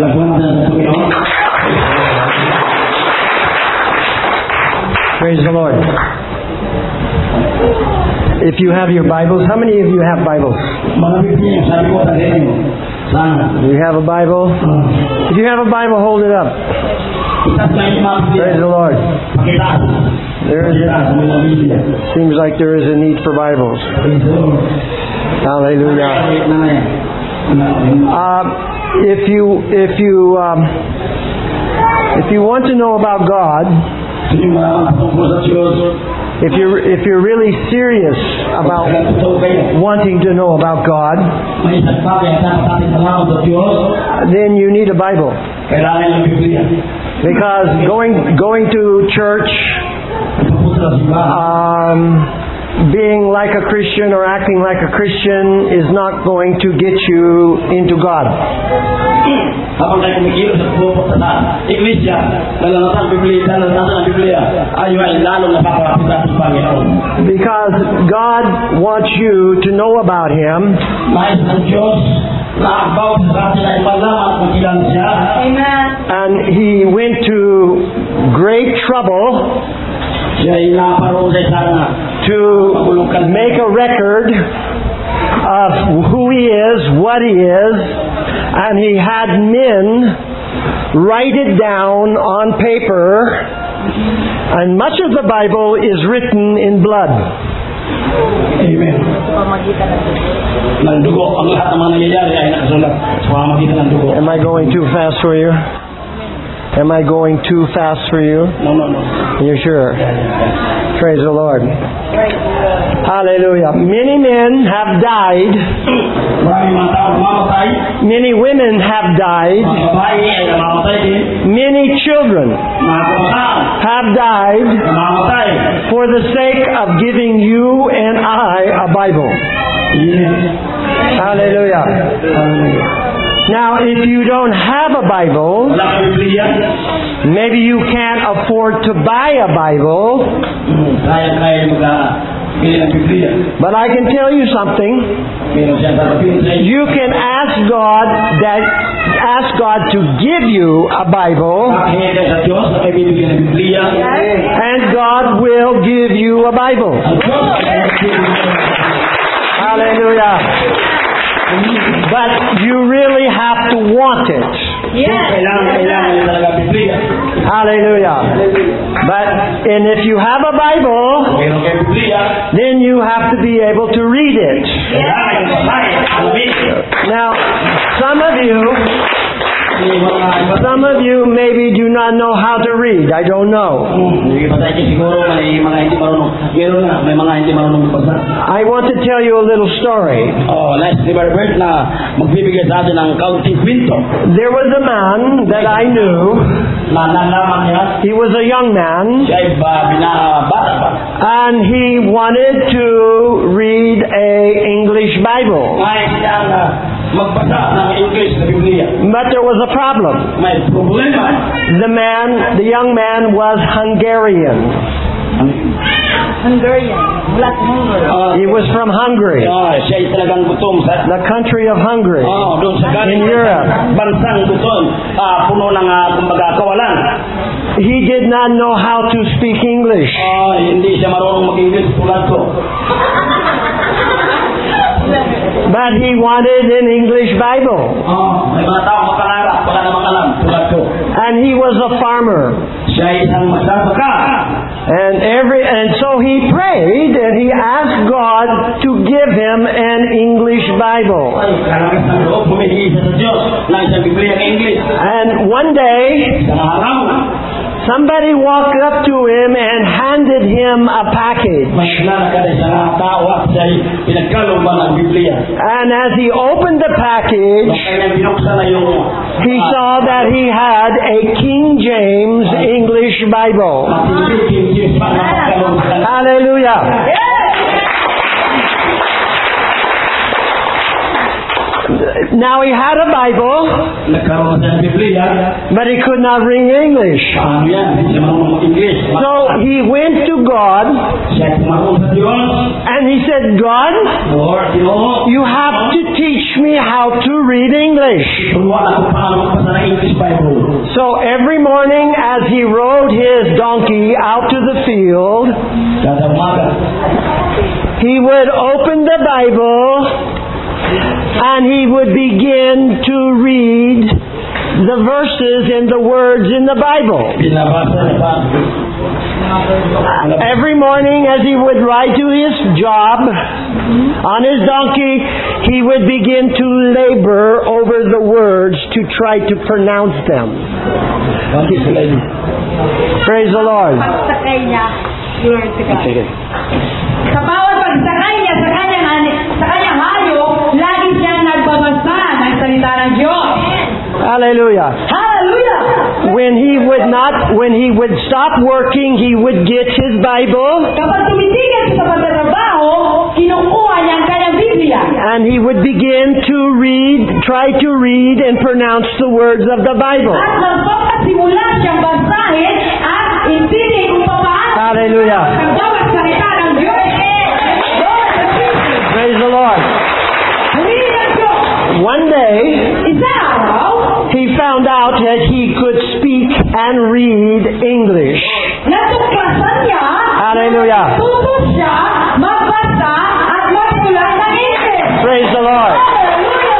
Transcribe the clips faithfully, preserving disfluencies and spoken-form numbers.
Praise the Lord. If you have your Bibles, how many of you have Bibles? You have a Bible? If you have a Bible, hold it up. Praise the Lord. There is a, seems like there is a need for Bibles. Hallelujah. Uh, if you if you um, if you want to know about God, if you're if you're really serious about wanting to know about God, then you need a Bible. Because going going to church, um, being like a Christian or acting like a Christian is not going to get you into God. Because God wants you to know about Him. Amen. And He went to great trouble to make a record of who He is, what He is, and He had men write it down on paper, and much of the Bible is written in blood. Amen. Am I going too fast for you? Am I going too fast for you? No, no, no. You're sure? Yeah, yeah, yeah. Praise the Lord. Hallelujah. Many men have died. Many women have died. Many children have died for the sake of giving you and I a Bible. Hallelujah. Hallelujah. Now, if you don't have a Bible, maybe you can't afford to buy a Bible, but I can tell you something. You can ask God that ask God to give you a Bible, and God will give you a Bible. Hallelujah. But you really have to want it. Yes. Hallelujah. But and if you have a Bible, then you have to be able to read it. Now, some of you Some of you maybe do not know how to read. I don't know. I want to tell you a little story. There was a man that I knew. He was a young man, and he wanted to read an English Bible. But there was a problem. The man, the young man was Hungarian. Hungarian. Black Hungary. He was from Hungary. The country of Hungary. In Europe. He did not know how to speak English. But he wanted an English Bible. And he was a farmer. And every and so he prayed and he asked God to give him an English Bible. And one day, somebody walked up to him and handed him a package. And as he opened the package, he saw that he had a King James English Bible. Hallelujah. Now he had a Bible, but he could not read English. So he went to God and he said, God, you have to teach me how to read English. field, Kada umaga. he would open the Bible and he would begin to read the verses and the words in the Bible. Binabasa niya pa. Every morning as he would ride to his job on his donkey, he would begin to labor over the words to try to pronounce them. Bakit sila yun? Praise the Lord. Pagsakay niya, glory to God. Sige. Sa bawat pagsakay niya sa kanyang, sa kanyang hayop, lagi siyang nagbabasa ng salita ng Diyos. Hallelujah. Hallelujah! When he would not, when he would stop working, he would get his Bible Kapag tumitigil siya sa pagtatrabaho, kinukuha niya ang kanyang Biblia. and he would begin to read, try to read and pronounce the words of the Bible. At magpapasimula siyang basahin at intindihin kung paano Hallelujah. ang bawat salita ng Diyos. Lord, Praise the Lord. halili ng Diyos. One day, Isang araw, he found out that he could speak and read English. natuklasan niya Hallelujah. na tuto siya magbasa at magsulat ng English. Praise the Lord. Hallelujah!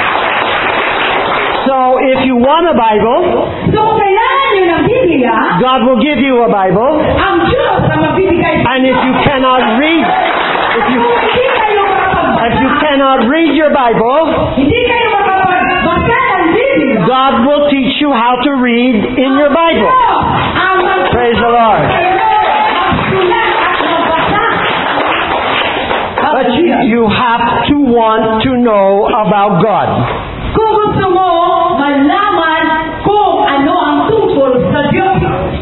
So if you want a Bible, So, kung kailangan niyo ng Biblia, God will give you a Bible. ang Diyos ang magbibigay sa And if you cannot read, if you Kung hindi kayo makapagbasa, if you cannot read your Bible, hindi kayo makapagbasa ng Biblia, God will teach you how to read in your Bible. ang mag- Praise the Lord. magsulat at magbasa. But you, you have to want to know about God. Kung gusto mo malaman kung ano ang tungkol sa Diyos,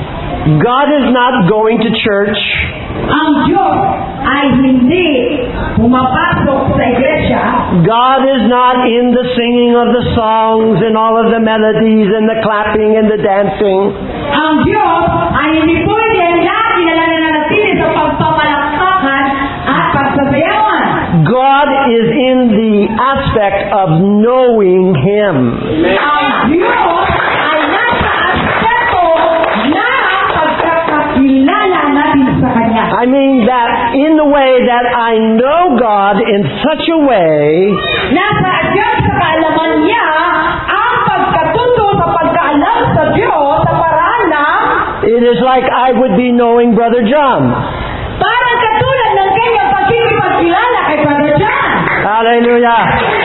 God is not going to church. ang Diyos ay hindi pumapasok sa iglesia. God is not in the singing of the songs and all of the melodies and the clapping and the dancing. Ang Diyos ay hindi pwede lagi na nananatili sa pagpapalakpakan at pagsasayawan. God is in the aspect of knowing Him. Ang Diyos ay nasa aspeto na pagkakakilala natin sa Kanya. I mean that in the way that I know God in such a way Nasa Diyos sa kaalaman niya ang pagkatuto sa pagkaalam sa Diyos sa paraan na it is like I would be knowing Brother John. parang katulad ng kanyang pagkikipagkilala kay Brother John. Hallelujah.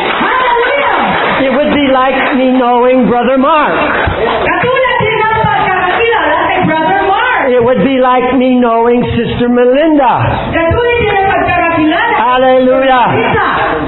Hallelujah! It would be like me knowing Brother Mark. Katulad din ng pagkakakilala kay Brother Mark. It would be like me knowing Sister Melinda. Katulad din ng pagkakakilala kay Hallelujah. Isa.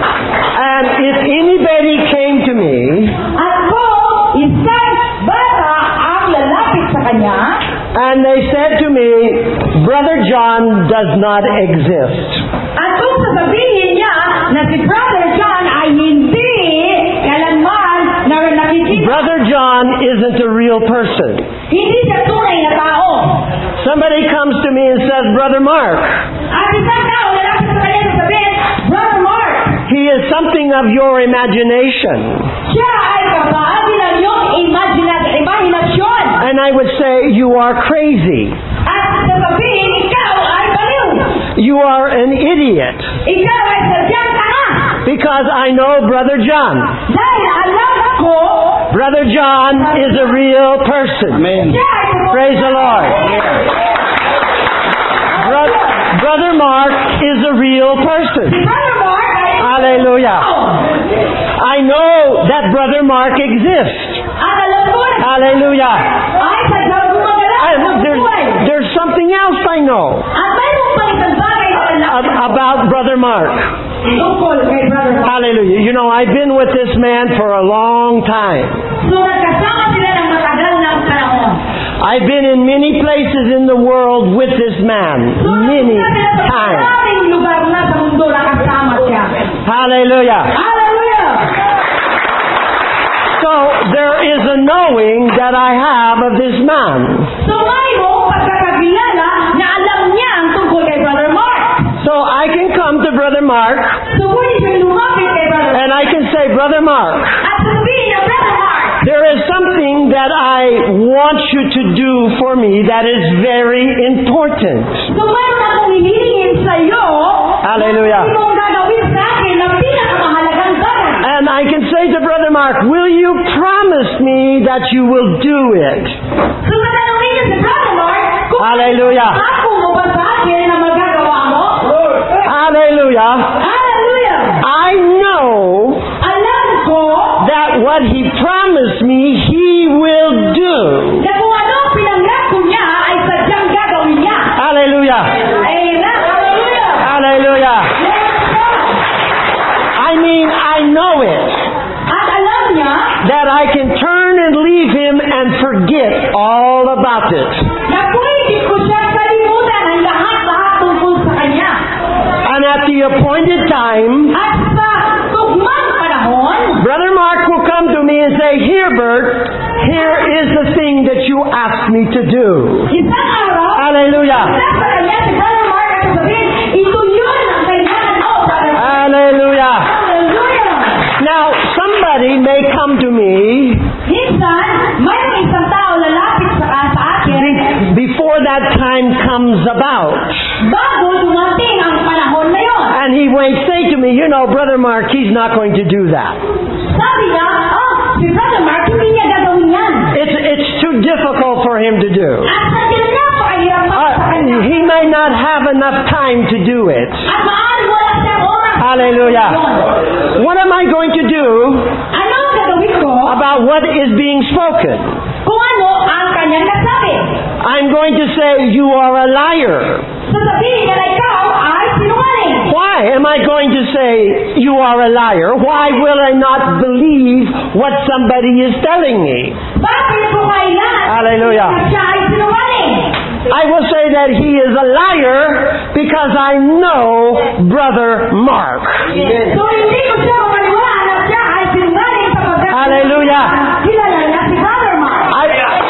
And if anybody came to me At kung isang bata ang lalapit sa kanya, and they said to me, Brother John does not exist. at kung sasabihin niya na si Brother John ay hindi kailanman na nakikita, Brother John isn't a real person. hindi siya tunay na tao. Somebody comes to me and says, Brother Mark, At isang tao lalapit sa kanya sasabihin, Brother Mark, he is something of your imagination. siya ay kabahagi ng iyong imagina- imahinasyon. And I would say, you are crazy. At sasabihin, ikaw ay baliw. You are an idiot. Ikaw ay sadyang tanga. Because I know Brother John. Dahil alam ko, Brother John is a real person. Amen. siya ay Praise the Lord. Bro- Brother Mark is a real person. Brother Mark ay Hallelujah. I know that Brother Mark exists. At alam ko na Hallelujah. ay sadyang gumagalaw I, ng there's, buhay. there's something else I know At mayroon pa isang bagay na ab- lalapit about Brother Mark. tungkol kay Brother Mark. Hallelujah. You know, I've been with this man for a long time. So nagkasama sila ng matagal ng panahon. I've been in many places in the world with this man. So Many nagkasama sila sa times. maraming lugar na sa mundo na kasama siya. Hallelujah. Hallelujah! So there is a knowing that I have of this man. So mayroong pagkakakilala na alam niya ang tungkol kay Brother Mark. So I can come to Brother Mark So pwede siyang lumapit kay Brother Mark. and I can say, Brother Mark, At sabihin na, Brother Mark, there is something that I I want you to do for me that is very important. So, meron akong hihingin sa iyo. Hallelujah. Hindi mong gagawin sa akin na pinakamahalagang bagay. And I can say to Brother Mark, will you promise me that you will do it? So, tatanungin niyo si Brother Mark, kung Hallelujah. ako mo ba sa akin na magagawa mo? Hallelujah. Hallelujah! I know Alam ko that what He promised me, He will do. na kung ano ang pinangako niya ay sadyang gagawin niya. Hallelujah. Amen! Hallelujah! Hallelujah. Yes, God! I mean, I know it. At alam niya That I can turn and leave Him and forget all about it. na pwede ko siya kalimutan ang lahat-lahat tungkol sa kanya. And at the appointed time, At sa tugmang panahon, Brother Mark will come to me and say, here, Bert, here is the thing that you asked me to do. isang araw, Hallelujah. isa sa kanya si Brother Mark at sasabihin, ito yun ang kailangan mo, Brother Mark. Hallelujah. Hallelujah! Now, somebody may come to me Minsan, mayroong isang tao lalapit sa, sa akin be- before that time comes about. bago dumating ang panahon na yon. And he may say to me, you know, Brother Mark, he's not going to do that. Sabi niya, oh, si Brother Mark, hindi niya gagawin yan. It's, it's too difficult for him to do. At sa napakahirap pa Uh, sa kanya. he may not have enough time to do it. At maaari wala siyang oras. Hallelujah. Yun. What am I going to do Ano ang gagawin ko about what is being spoken? kung ano ang kanyang nasabi? I'm going to say, you are a liar. Sasabihin niya na ikaw ay sinungaling. Why am I going to say, you are a liar? Why will I not believe what somebody is telling me? Bakit ko kailangan Hallelujah. na siya ay sinungaling? I will say that he is a liar because I know Brother Mark. So hindi ko siya mapaniwala na siya ay sinungaling sapagkat Hallelujah. kilala niya si Brother Mark. I,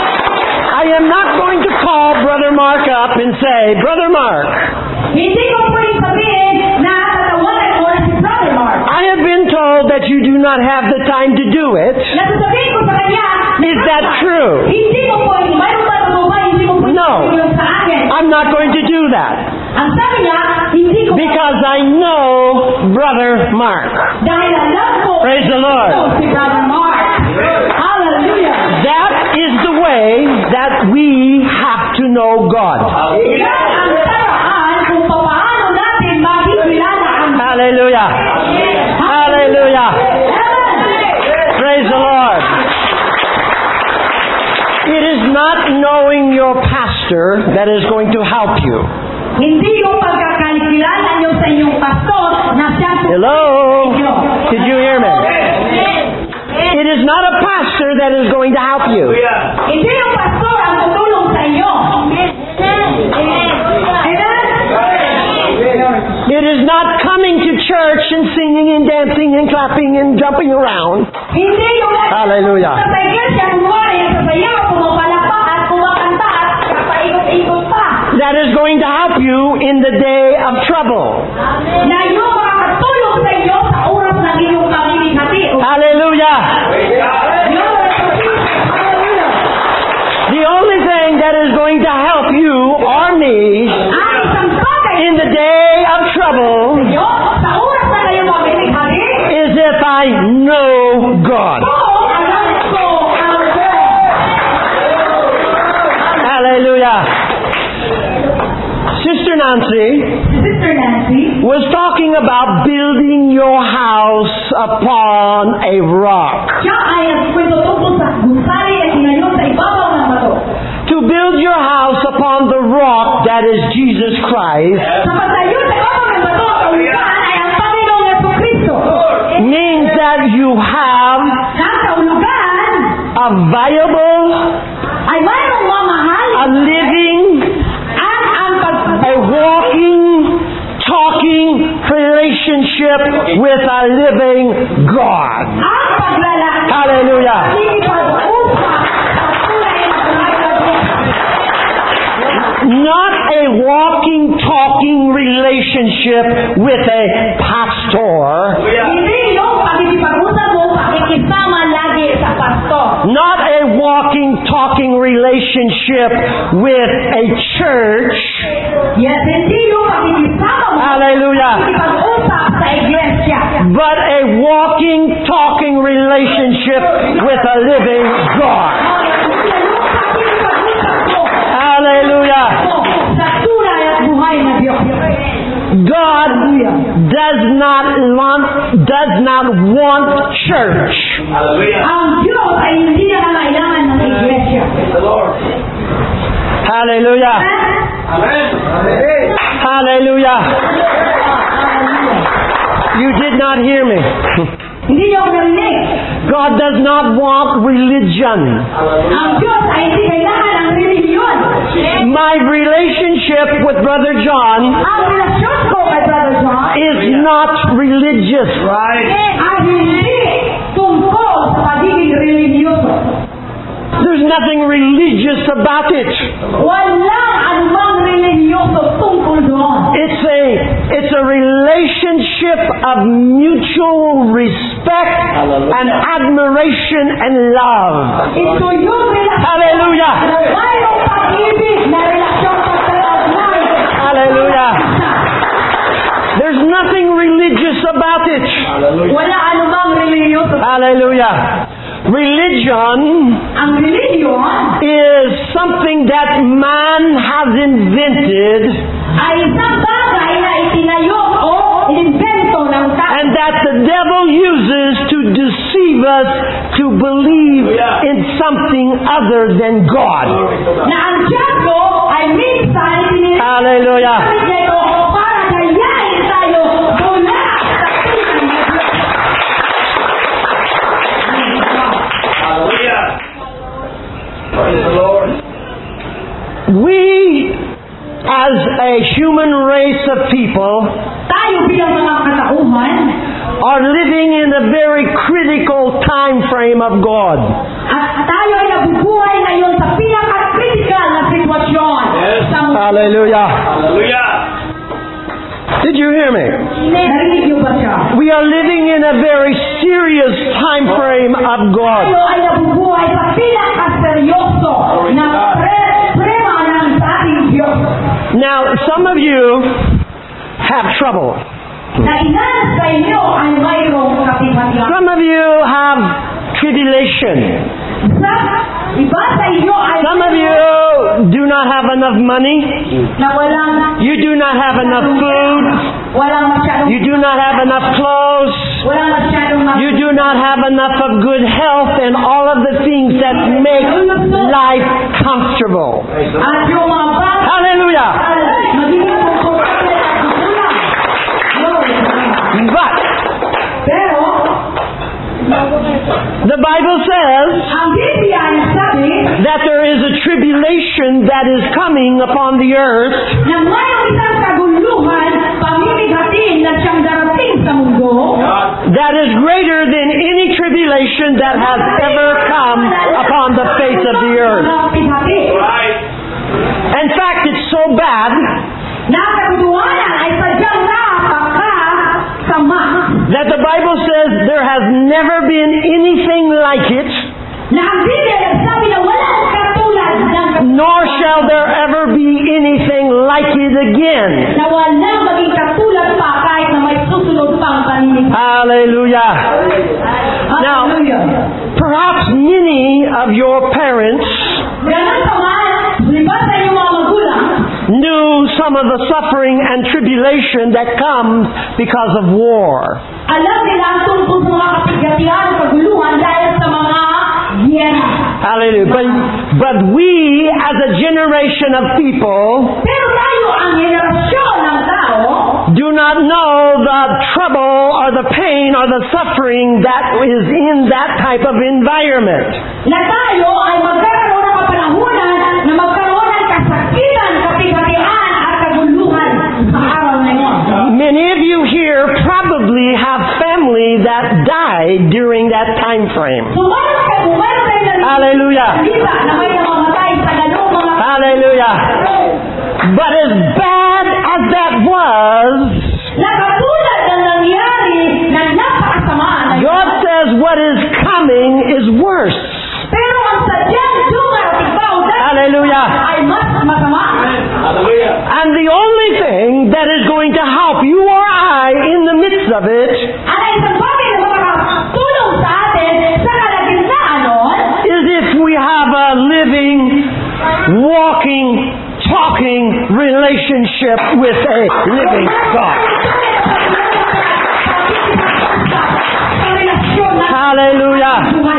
I am not going to call Brother Mark up and say, Brother Mark, Hindi ko pwedeng sabihin na tatawanan mo na si Brother Mark. I have been told that you do not have the time to do it. Nasasabihin ko sa kanya, Is that true? hindi mo pwedeng, mayroon ba mo ba, hindi mo pwedeng No. sabihin sa akin. I'm not going to do that Ang sabi niya, hindi ko because I know Brother Mark. dahil alam ko Praise the Lord. ito si Brother Mark. Hallelujah. That is the way that we have to know God. Yan ang paraan kung paano natin makikilala ang Hallelujah. Hallelujah. Amen. Praise the Lord. It is not knowing your pastor that is going to help you. Hindi yung pagkakakilala niyo sa inyong pastor na siya Hello? Did you hear me? It is not a pastor that is going to help you. Hindi yung pastor ang tutulong sa inyo. Amen? It is not coming to church and singing and dancing and clapping and jumping around. Hindi yung Hallelujah. sa iglesia kumari, sasayaw, pumapalakpak at kumakanta at paikot-ikot pa. That is going to help you in the day of trouble. Na yung makakatulong sa inyo sa oras ng iyong pamilihati. Hallelujah. The only thing that is going to help you or me Ang isang bagay in the day of trouble nyo, sa oras na iyong pamilihati, is if I know God. kung alam ko ang Diyos. Hallelujah. Sister Nancy Sister Nancy, was talking about building your house upon a rock. siya ay nagkwento tungkol sa gusali at tinayo sa ibabaw ng bato. To build your house upon the rock that is Jesus Christ Sa pagtayo sa ibabaw ng bato, ang kaulugan ay ang Panginoong Jesucristo. means that you have Sa kaulugan a viable, ay mayroong mamahal a living, at ang pag a walking, talking relationship with a living God. ang paglalakad. Hallelujah. Ipag-upa sa kulay ng Not a walking, talking relationship with a pastor. Hindi yung pag-isipag-usap mo, pakikisama lagi sa pastor. Not a walking, talking talking relationship with a church. Yes, hindi yung pakikisama mo. Hallelujah. Pakikipag-usap sa iglesia. But a walking, talking relationship with a living God. Hallelujah. Sa tunay at buhay na Diyos. God does not want, does not want church. Ang Diyos ay hindi na kailangan ng iglesia. Hallelujah. Hallelujah. You did not hear me. Hindi niyo ako narinig. God does not want religion. Ang Diyos ay hindi kailangan ng religion. My relationship with Brother John Ang relasyon ko kay Brother John is not religious. Right. ay hindi tungkol sa pagiging religyoso. There's nothing religious about it. Walang anumang religyoso tungkol doon. It's a it's a relationship of mutual respect and admiration and love. Ito yung relasyon. Hallelujah. Mayroong pag-ibig na relasyon pagkakaunay. Hallelujah. There's nothing religious about it. Wala anumang religyoso. Hallelujah. Religion Ang religion is something that man has invented ay isang bagay na itinayo o inimbento ng tao. and that the devil uses to deceive us to believe in something other than God. Na ang Diablo ay minsan itinirito Hallelujah. niya ito para gayahin tayo mula sa tunay na Diyos. Hallelujah. Praise the Lord. We, as a human race of people, Tayo bilang mga katauhan are living in a very critical time frame of God. at tayo ay nabubuhay ngayon sa pinaka-critical na sitwasyon Yes. sa mundo. Hallelujah. Hallelujah. Did you hear me? Narinig niyo ba siya? We are living in a very serious time frame of God. Tayo ay nabubuhay sa pinaka-seryoso na pre- prema ng ating Diyos. Now, some of you have trouble. Na inanas sa inyo ay mayroong kapipatiyan. Some of you have tribulation. Sa iba sa inyo ay Some of you do not have enough money. na walang You do not have enough food. walang masyadong You do not have enough clothes. walang masyadong You do not have enough of good health and all of the things that make life comfortable. at yung mga bata Hallelujah. ay magiging komportable at kukulang. But Pero the Bible says ang Biblia ay nagsabi that there is a tribulation that is coming upon the earth na mayroong isang kaguluhan pamimighatin na siyang darating sa mundo that is greater than any tribulation that has ever come upon the face of the earth. Right. In fact, it's so bad na ang kaguluhanan ay sadyang napakasama that the Bible says there has never been anything like it, na ang Biblia nagsabi na walang katulad ng nor shall there ever be anything like it again. na walang maging katulad pa kahit na may susunod pang panininig. Hallelujah. Now, Hallelujah. perhaps many of your parents Ganun pa man, liba sa inyong mga magulang, knew some of the suffering and tribulation that comes because of war. alam nila ang tungkol sa mga kapigatian o kaguluhan dahil sa mga giyera. Hallelujah. But, but we, as a generation of people, Pero tayo ang henerasyon ng tao, do not know the trouble or the pain or the suffering that is in that type of environment. na tayo ay magkakaroon ng kapanahunan na magkaroon ng kasakitan, kapigatian at kaguluhan sa araw na yun. Many of you here probably have family that died during that time frame. So, mayroon kayo, kung mayroon kayo na Hallelujah. salita na may namamatay sa ganong mga Hallelujah. But as bad as that was, na katulad ng nangyari na napakasama na yun. God says what is coming is worse. Pero ang sadyang dumarating of it Ang isang bagay na makakatulong sa atin sa kalagitnaan nun, is if we have a living, walking, talking relationship with a living God. Hallelujah.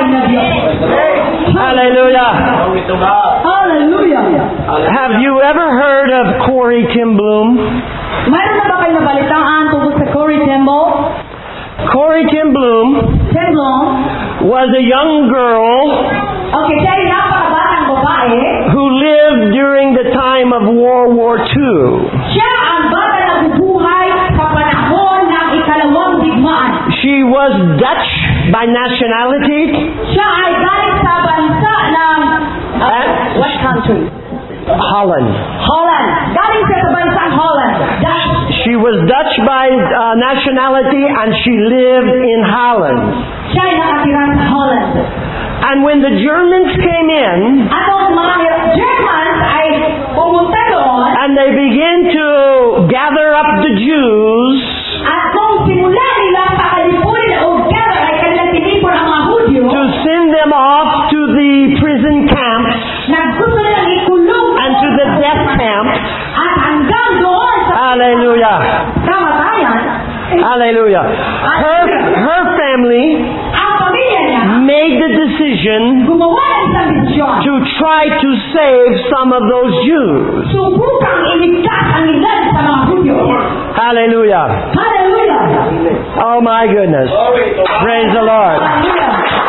Hallelujah. Glory to God. Hallelujah. Have you ever heard of Corrie ten Boom? Mayroon na ba kayo nabalitaan tungkol sa Corrie ten Boom? Corrie ten Boom ten Boom? was a young girl Okay, siya ay napakabatang babae. who lived during the time of World War Two. Siya ang bata na bubuhay sa panahon ng ikalawang digmaan. She was Dutch by nationality, Siya ay galing sa bansa ng uh, Eh? what country? Holland. Holland. Galing siya sa bansang Holland. Dutch. She was Dutch by uh, nationality and she lived in Holland. Siya ay nakatira sa Holland. And when the Germans came in At ang mga Germans ay pumunta doon and they began to gather up the Jews, at nung simula nila sa kalipunin o gather ay kanilang tinipon ang mga Hudyo to send them off to the prison camps na gusto nilang ikulong and to the death camps. at hanggang doon sa Hallelujah. kamatayan, Hallelujah. Her, her family ang pamilya niya made the decision gumawa ng isang desisyon. to try to save some of those Jews. Subukang iligtas ang ilan sa mga Hudyo. Hallelujah. Hallelujah! Oh my goodness. Glory to God. Praise the Lord. Hallelujah!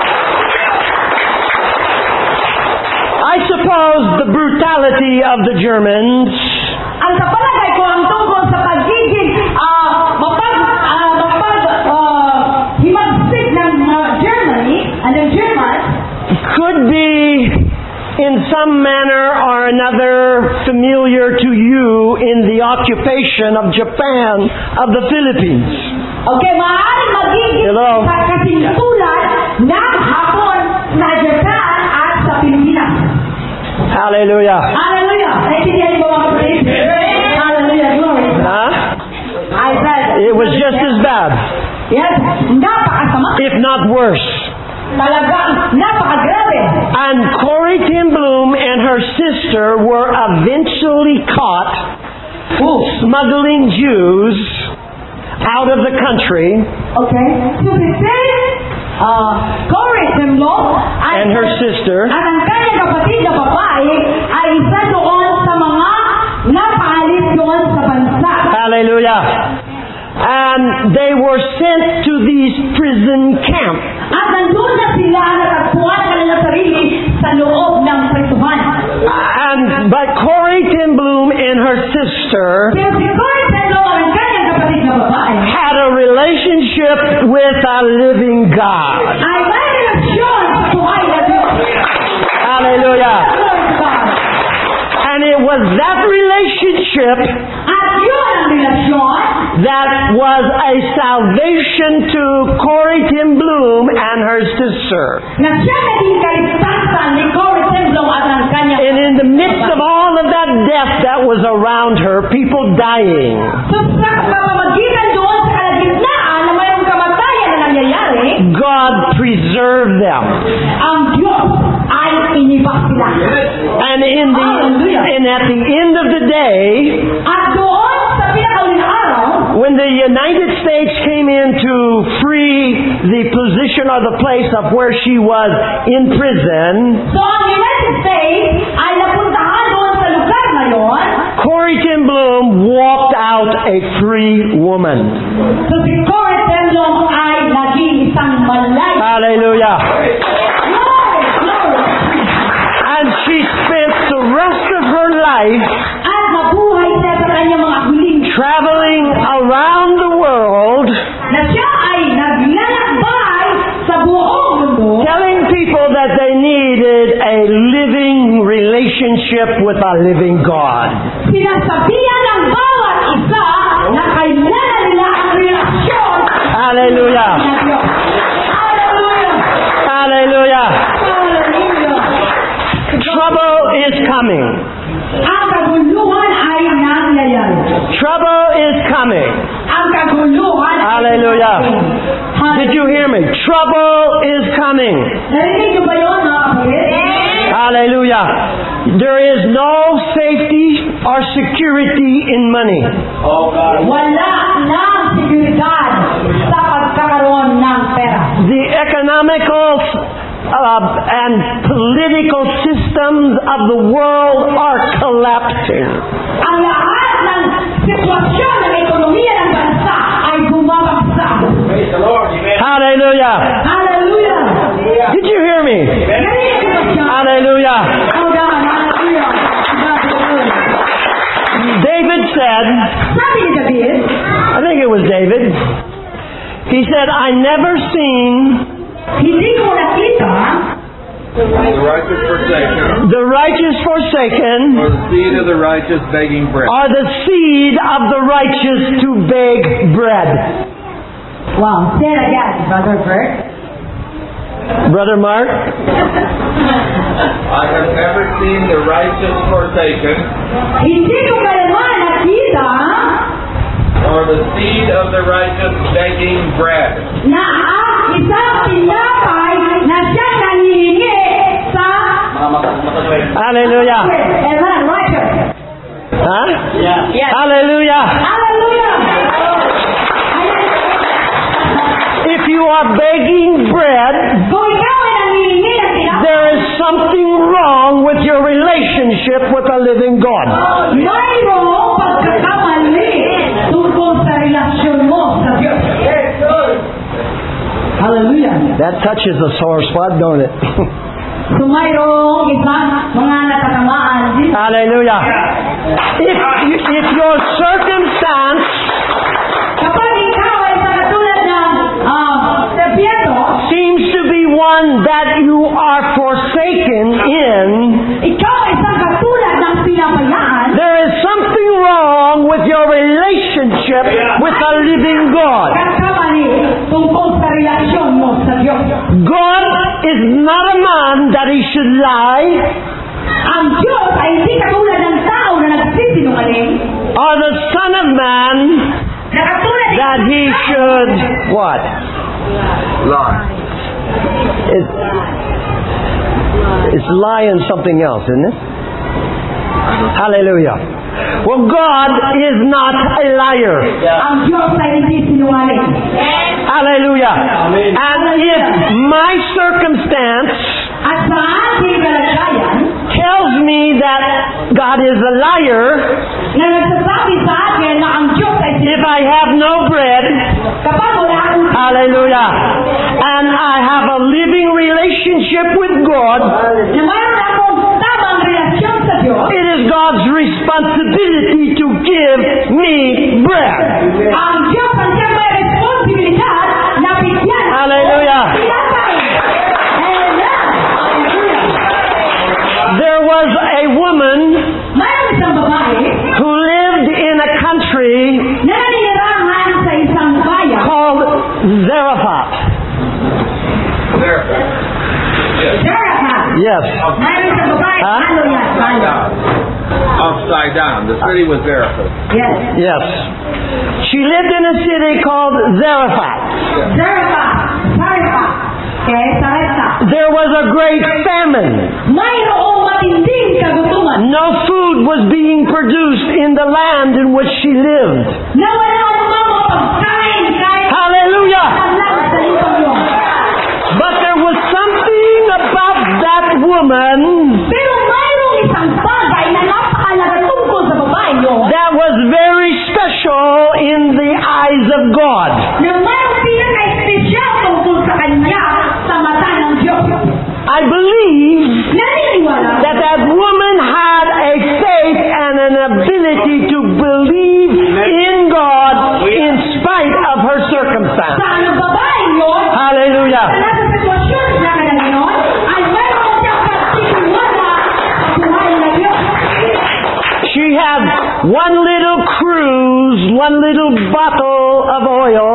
I suppose the brutality of the Germans Ang sa palagay ko, ang tungkol sa pagiging ah, mapag, ah, mapag, ah, himagsik ng ah, Germany, and ng Germans, could be in some manner or another familiar to you in the occupation of Japan of the Philippines. okay, maaaring magiging Hello? sa kasintulan ng Hapon sa Japan at sa Pilipinas. Hallelujah. Hallelujah! Naintindihan niyo ba mga kapatid? Hallelujah! Glory! Huh? I said, It was just as bad, yes, napakasama. if not worse. Talagang napakagrabe. And Corrie ten Boom and her sister were eventually caught smuggling Jews out of the country, Okay? So we say, uh, Corrie ten Boom and her sister at ang kanyang kapatid na babae ay isa doon sa mga napaalis doon sa bansa. Hallelujah. And they were sent to these prison camps. At nandun na sila natagpuan kanilang sarili sa loob ng prisuhan. And but Corrie ten Boom and her sister Pero si Corrie ten Boom at ang kanyang kapatid na babae had a relationship with a living God. ay may relasyon sa buhay na Diyos. Hallelujah. Glory to God. And it was that relationship At yun ang relasyon that was a salvation to Corrie ten Boom and her sister. na siya naging kaligtasan ni Corrie ten Boom at ang kanyang And in the midst of all of that death that was around her, people dying, So sa pamamagitan doon sa kalagitnaan na mayroong kamatayan na nangyayari, God preserved them. ang Diyos ay inibak sila. And in the and at the end of the day, At doon sa pinakauling araw, when the United States came in to free the position or the place of where she was in prison, so ang United States ay napuntahan doon sa lugar na yon. Corrie ten Boom walked out a free woman. So si Corrie ten Boom ay naging isang malay. Hallelujah. Glory! Glory! And she spent the rest of her life At mabuhay siya sa kanyang mga huling traveling around the world na siya ay naglalakbay sa buong mundo telling people that they needed a living relationship with a living God. sinasabihan ng bawat isa na kailangan nila ang relasyon Hallelujah. na Diyos. Hallelujah! Hallelujah. Hallelujah! Trouble is coming. Ang kaguluhan ay nangyayari. Trouble is coming. Ang kaguluhan ay Hallelujah. nangyayari. Did you hear me? Trouble is coming. Narinig niyo ba yun, mga kapatid? Hallelujah. There is no safety or security in money. Oh, God. Wala nang seguridad sa pagkakaroon ng pera. The economical uh, and political systems of the world are collapsing. Ang lahat ng sitwasyon ng ekonomiya ng bansa ay bumabagsak. Praise the Lord. Amen. Hallelujah. Hallelujah! Did you hear me? Narinig niyo ba siya? Hallelujah. Oh, God, hallelujah. God is good. David said, Sabi ni David, I think it was David, he said, I never seen hindi ko nakita The righteous forsaken, the righteous forsaken or the seed of the righteous begging bread. or the seed of the righteous to beg bread. Wow, say it again, Brother Bert. Brother Mark? I have never seen the righteous forsaken, Hindi ko kailanman nakita or the seed of the righteous begging bread. na ang isang tinapay na siya nangihingi sa Hallelujah. Amen, righteous. Huh? Yeah. Yes. Hallelujah. Hallelujah. If you are begging bread, Kung ikaw ay nangihingi ng tinapay, there is something wrong with your relationship with the living God. mayroong pagkakamali tungkol sa relasyon mo sa Diyos. Hallelujah. That touches a sore spot, don't it? So mayroong isang mga natatamaan din. Hallelujah. If, if your circumstance Kapag ikaw ay sa katulad ng uh, Serpiento, seems to be one that you are forsaken in, ikaw ay sa katulad ng pinabayaan, there is something wrong with your relationship with the living God. kakamali tungkol sa relasyon mo sa Diyos. God is not a man that he should lie, Ang Diyos ay hindi katulad ng tao na nagsisinungaling, or the Son of Man na katulad ng that he should what? Lie. It, it's lying something else, isn't it? Hallelujah. Well, God is not a liar. Ang Diyos ay hindi sinungaling. Hallelujah. And if my circumstance At sa ating kalagayan, tells me that God is a liar, na nagsasabi sa akin na ang Diyos ay if I have no bread, kapag wala akong hallelujah, and I have a living relationship with God, na mayroon akong tamang relasyon sa Diyos, it is God's responsibility to give me bread. ang Diyos ang siyang may responsibilidad na bigyan ako Hallelujah. ng tinapay. Amen. There was a woman Mayroon isang babae who lived in a country na nanirahan sa isang bayan called Zarephath. There. Yes. Zarephath. Yes. Mayroon isang babae, Huh? ano yan? Bayan. Upside down. The city was Zarephath. Yes. Yes. She lived in a city called Zarephath. Zarephath. Zarephath. Okay, Zarephath. There was a great famine. Mayroong matinding kagutuman No food was being produced in the land in which she lived. na wala namang mga pagkain kahit Hallelujah! ang lang sa lupang yun. But there was something about that woman Pero mayroong isang bagay na napakalaga tungkol sa babae yun that was very special in the eyes of God. na mayroong pinaka-espesyal tungkol sa kanya sa mata ng Diyos. I believe Naniniwala that that woman had a faith and an ability to believe in God in spite of her circumstance. sa anong babae yun Hallelujah. na nasa sitwasyon na kanya yun ay mayroong siyang pagtitiwala sa buhay na Diyos. She had one little cruise, one little bottle of oil.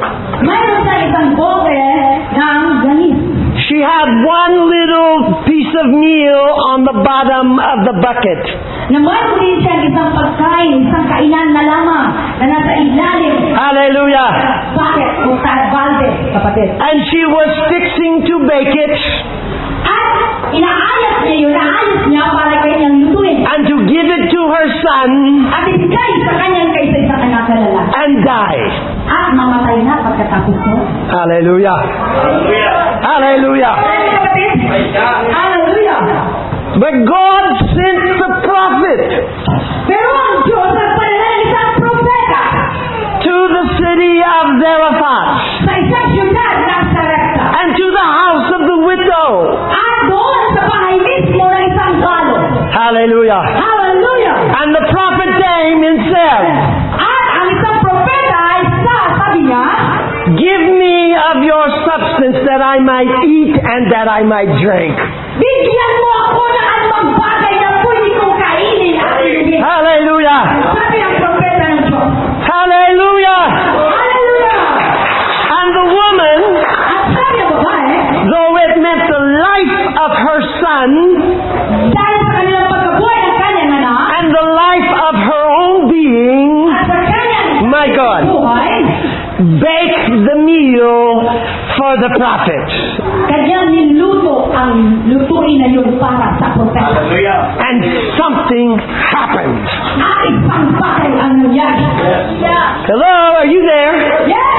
Mayroon sa isang bote ng ganis. She had one little piece of meal on the bottom of the bucket. Na mayroon din siya isang pagkain, isang kainan na lamang na nasa ilalim. Hallelujah. Bakit? Kung taas balde, kapatid. And she was fixing to bake it At inaayos niya yun, inaayos niya para kanyang lutuin. and to give it to her son At ibigay sa kanyang kaisa-isang anak na lalaki. and die. At mamatay na pagkatapos ko. Hallelujah. Hallelujah. Kapatid? Hallelujah. But God sent the prophet Pero ang Diyos nagpadala ng isang propeta to the city of Zarephath sa isang syudad ng Sarepta. and to the house of the widow. At doon sa bahay mismo ng isang galo. Hallelujah. Hallelujah. And the prophet came and said, At ang isang propeta ay sa sabi niya, give me of your substance that I might eat and that I might drink. bigyan mo ako ng anumang bagay na pwede kong kainin at inumin. Hallelujah. Sabi ng propeta ng Diyos. Hallelujah. Hallelujah. And the woman, At sabi ng babae, though it meant the life of her son dahil sa kanilang pagkabuhay ng kanyang anak, and the life of her own being, at sa kanyang my God, buhay, bake the meal for the prophet. kanyang niluto ang lutuin na yun para sa propeta. Hallelujah. And something happened. At isang bagay ang nangyari. Yeah. Hello, are you there? Yes!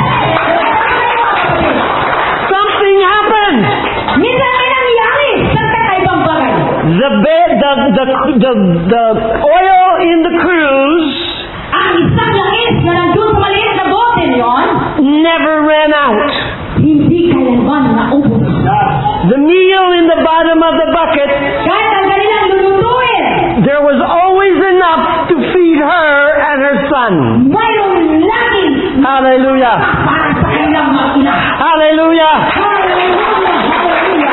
Something happened. Minsan may nangyari sa kakaibang bagay. The bed, the, the, the, the oil in the cruise Ang isang langis na nandun sa maliit na bote niyon, never ran out. hindi kailanman naubos. The meal in the bottom of the bucket, Kahit ang kanilang lulutuin, there was always enough to feed her and her son. mayroong laging Hallelujah. para sa kanilang mga ina. Hallelujah. Hallelujah! Hallelujah!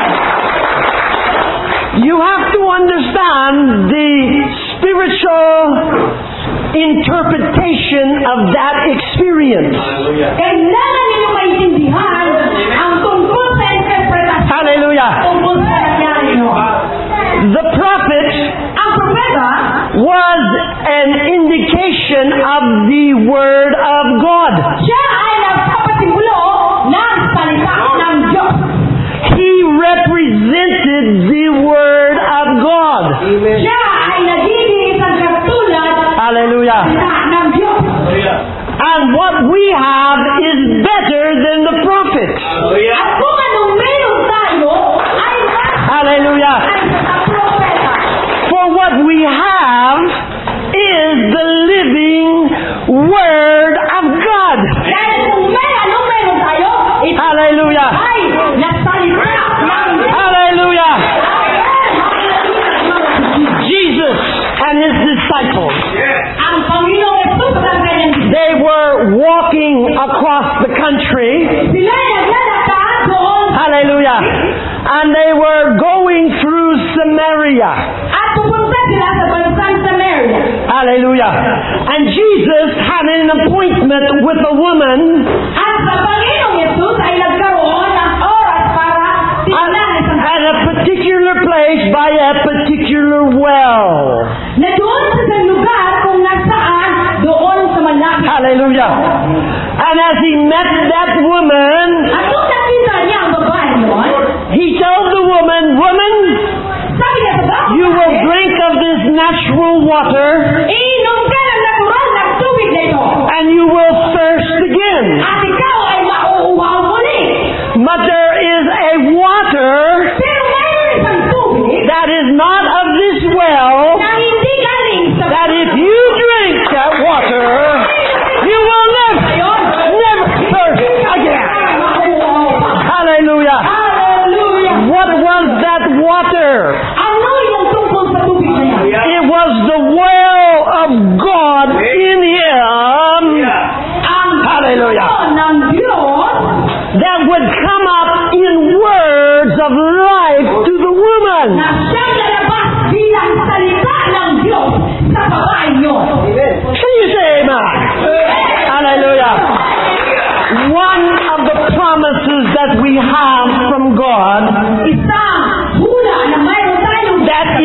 You have to understand the spiritual interpretation of that experience. Hallelujah. Kailangan ninyo maintindihan ang tungkol sa interpretasyon. Hallelujah. Tungkol sa nangyari nyo. The prophet Ang propeta was an indication of the Word of God. siya ay nagpapasimulo ng salita ng Diyos. He represented the Word of God. Siya ay nagiging isang katulad Hallelujah. ng Diyos. Hallelujah. And what we have is better than the prophet. Hallelujah. At kung anong meron tayo ay mas Hallelujah. ay sa propeta. For what we have is the living Word of God. Dahil kung may anong meron tayo, ito Hallelujah. ay nagsalita ng Hallelujah. Jesus and his disciples, ang Panginoong Yesus at ang kanyang disciples. they were walking across the country. Sila ay naglalakad doon Hallelujah. And they were going through Samaria. at pupunta sila sa bansang Samaria. Hallelujah. And Jesus had an appointment with a woman At sa Panginoong Yesus ay nagkaroon ng oras para at, tingnan isang at a particular place by a particular well. na doon sa isang lugar kung nasaan doon sa malapit. Hallelujah. And as he met that woman, At kung nakita niya ang babae noon, he told the woman, woman, sabi niya sa babae, you will drink of this natural water iinom ka ng natural na tubig na ito. and you will thirst again. At ikaw ay mauuhaw muli. But there is a water Pero mayroon isang tubig that is not of this well, na hindi galing sa that if you drink that water, you will never, never thirst again. Hallelujah. Hallelujah! What was that water? Ano yung tungkol sa tubig na yan? It was the well of God in him Ang Hallelujah. Panginoon ng Diyos that would come up in words of life to the woman. na siyang lalabas bilang salita ng Diyos sa babae niyo. Can you say amen? Hallelujah. One of the promises that we have from God Isang hula na mayroon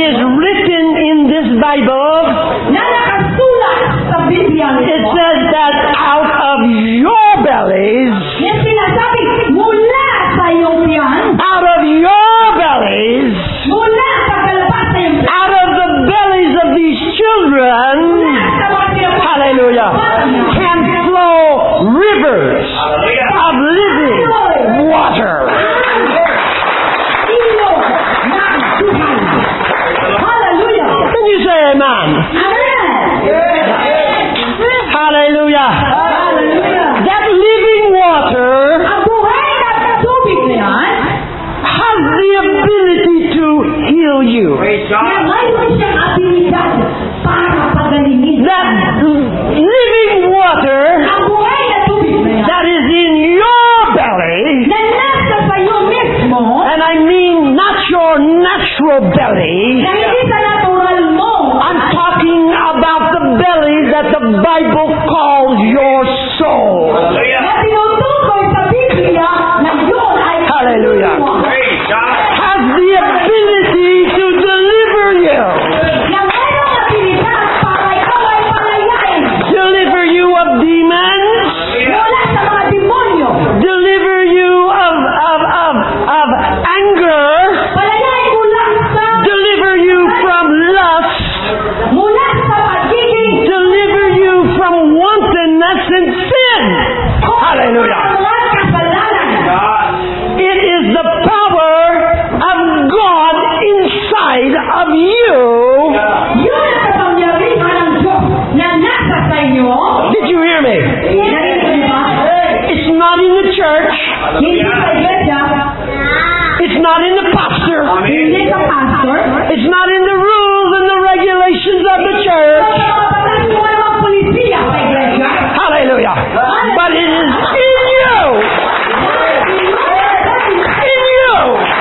is written in this Bible, na nakasulat sa Biblia it nito, says that out of your bellies, yung sinasabi, mula sa iyong tiyan, out of your bellies, mula sa kalabas sa iyong tiyan, out of the bellies of these children, sa mga pinapasok, hallelujah, can flow rivers of living water. ilog ng buhay. Hallelujah! Can you say amen? Amen! Hallelujah. Hallelujah! That living water Ang buhay na tubig na yan, has the ability to heal you. na mayroon siyang abilidad para pagalingin. That living water Ang buhay na tubig na yan, that is in your belly, na nasa sa iyo mismo, and I mean not your natural belly, na hindi sa natural mo, I'm talking about the belly that the Bible calls your soul. na tinutukoy sa Biblia na yun ay Hallelujah. Praise God. Has the ability to deliver you. na mayroong abilidad para ikaw ay palayain Deliver you of demons. mula sa mga demonyo, Deliver you of, of, of, of anger. palayain mula sa Deliver you from lust. mula sa pagiging Deliver you from wantonness and sin. Hallelujah. mga kasalanan. God. It is the power of God inside of you. Yun ang kapangyarihan ng Diyos na nasa sa inyo. Did you hear me? Narinig niyo ba? It's not in the church. Hindi sa iglesia, It's not in the pastor. hindi sa pastor, It's not in the rules and the regulations of the church. sa mga batas ng mga polisiya sa iglesia. Hallelujah. But it is in you. In you.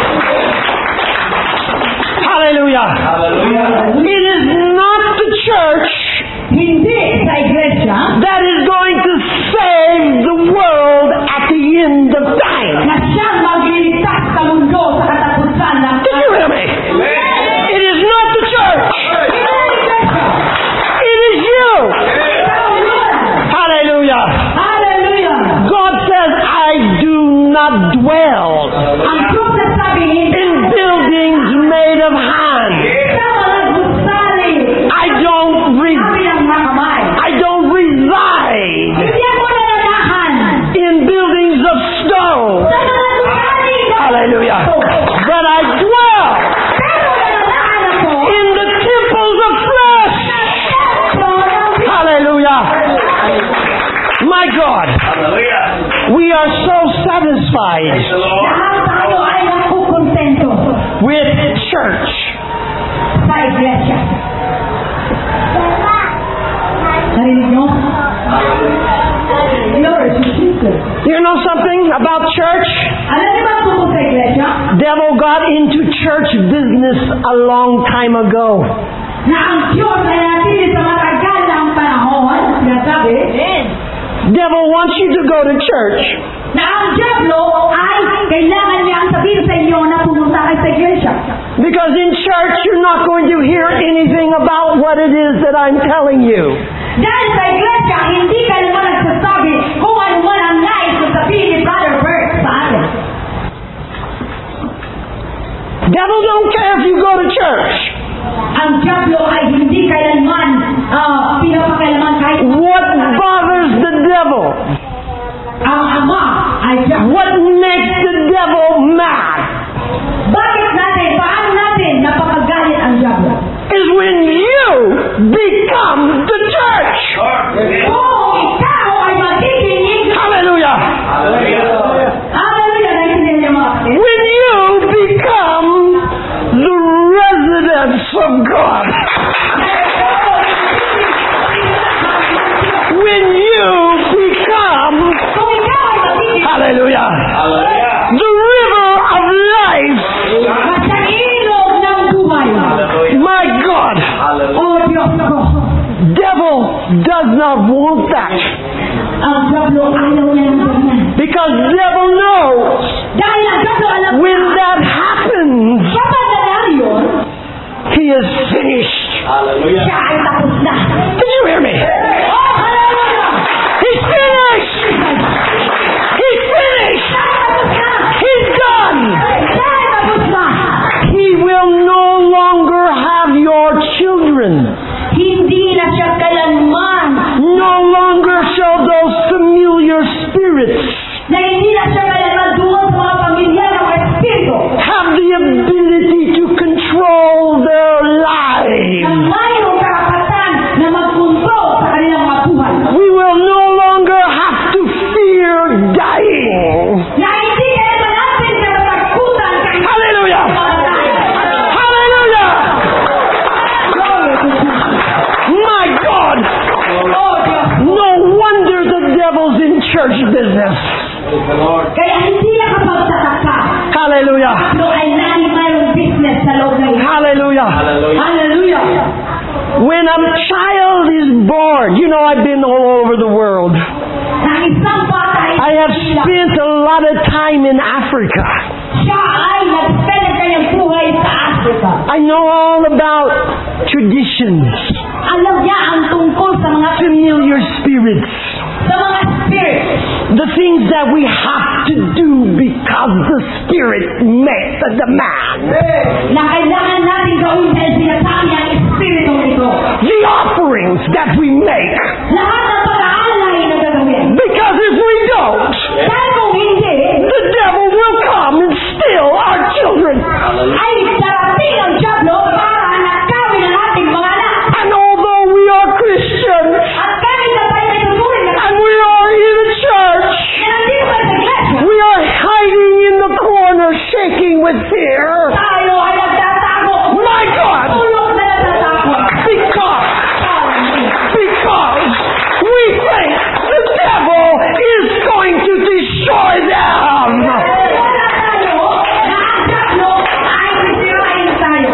Hallelujah. Hallelujah. It is not the church Hindi sa iglesia that is going to save the world at the end of time. na siyang magliligtas sa mundo sa katapusan ng Did you hear me? It is not the church. It is you. Hallelujah. Hallelujah! God says, I do not dwell Ang Diyos na sabi, in buildings made of hands. sa mga gusali, I don't re- sabi ng mga kamay, I don't reside hindi ako nananahan in buildings of stone. sa mga gusali na Hallelujah. But I dwell pero nananahan ako in the temples of flesh. Hallelujah. My God, Hallelujah. we are so satisfied Praise the Lord. Lahat tayo ay nakukontento with church. sa iglesia. Narinig nyo? Lord, Jesus. You know something about church? Alam niyo ba tungkol sa iglesia? Devil got into church business a long time ago. Na ang Diyos ay natili sa matagal na ang panahon, sinasabi, Devil wants you to go to church na ang Diablo ay kailangan niya ang sabihin sa inyo na pumunta kayo sa iglesia. because in church you're not going to hear anything about what it is that I'm telling you. Dahil sa iglesia, hindi ka naman nagsasabi kung ano man ang nais na sabihin ni Brother Bert sa atin. Devil don't care if you go to church. Ang Diablo ay hindi kailanman uh, pinapakailaman kahit What bothers the devil? ang Ama ay Diablo. What makes the devil mad Bakit natin, paano natin napakagalit ang Diablo? is when you become the church. Kung ikaw ay magiging Hallelujah. Hallelujah. Hallelujah, naiintindihan niyo mga kapatid? When you become the residence of God. When you become, Kung ikaw ay magiging hallelujah, Hallelujah. the river of life. sa ilog ng buhay. My God, O Diyos ko, devil does not want that. ang Diablo ayaw niya ng ganyan. Because devil knows Dahil ang Diablo alam when niya, that happens, kapag nangyari yun, he is finished. Hallelujah. Siya ay tapos na. Did you hear me? Oh, hallelujah! He's finished. He's finished. Siya ay tapos na. He's done. Siya ay tapos na. He will no longer have your children. Hindi na siya kailanman No longer shall those familiar spirits na hindi na siya kailanman doon sa mga pamilyar ng Espiritu have the ability to control their na lives. mayroong karapatan na magkontrol sa kanilang mga buhay. We will no longer have to fear dying. Na hindi kailanman natin na matakutan kay Hallelujah! Hallelujah! My God! Oh, Diyos. No wonder the devil's in church business. Praise the Lord. Kaya hindi na kapagtataka Hallelujah! no ay nani mayroong business sa loob ng Hallelujah! Hallelujah. Hallelujah! When a child is born, you know I've been all over the world. Na isang bata ay I have spent a lot of time in Africa. siya ay nag-spend ang kanyang buhay sa Africa. I know all about traditions, Alam niya ang tungkol sa mga familiar spirits, sa mga spirits the things that we have to do because the spirit makes the demand. na kailangan natin gawin dahil sinasabi niya ang espiritu ito. The offerings that we make. Lahat ng pag-aalay na gagawin. Because if we don't, Dahil kung hindi, the devil will come and steal our children. ay darating ang Diablo para nakawin ang ating mga anak. And although we are Christians, At kahit na tayo may tuturin na and we are in a church, na nandito tayo sa iglesia, we are hiding in the corner shaking with fear. tayo ay nagtatago. My God! Tulog na nagtatago. Because, because we think the devil is going to destroy them. Wala tayo na ang Diablo ay sisirain tayo.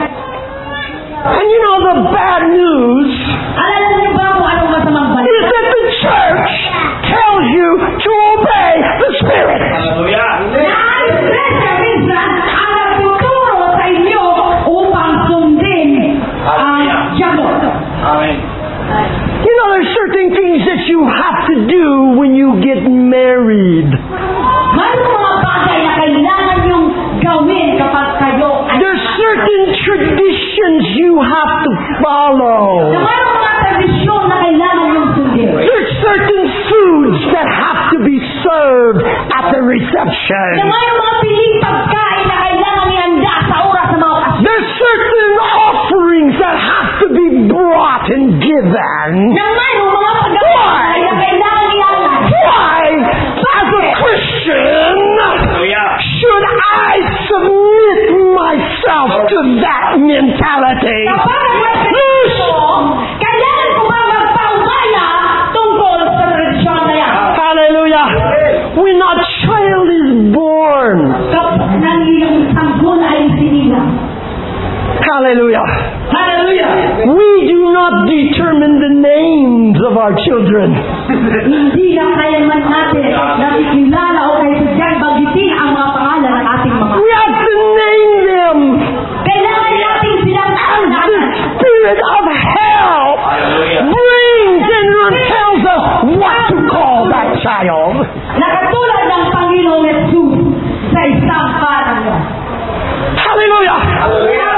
And you know the bad news Alam niyo ba kung anong masamang is balita? that the church tells you to obey the Spirit. Hallelujah. Na ang iglesia minsan ang nagtuturo sa inyo upang sundin ang Diablo. Amen. You know there's certain things that you have to do when you get married. Mayroong mga bagay na kailangan yung gawin kapag kayo ay There's certain traditions you have to follow. na mayroong mga tradisyon na kailangan yung sundin. There's certain foods that have to be served at the Na reception. mayroong mga piling pagkain na kailangan ihanda sa oras ng mga okasyon. There's certain offerings that have to be brought and given. Na mayroong mga pagkain na kailangan ialay. Why, as a Christian, Hallelujah. should I submit myself to that mentality? Kapag nagpapalito, kailangan ko ba magpaubaya tungkol sa tradisyon na yan? Hallelujah. When a child is born, Kapag nang iyong sanggol ay sinilang. hallelujah, Hallelujah! we do not determine the names of our children. Hindi na kaya man natin nakikilala o kaya sadyang banggitin ang mga pangalan ng ating mga. We have to name them Kailangan natin silang as the tandaan. spirit of hell Hallelujah. brings and tells us what to call that child. Na katulad ng Panginoong Jesus sa isang parang yan. Hallelujah. Hallelujah!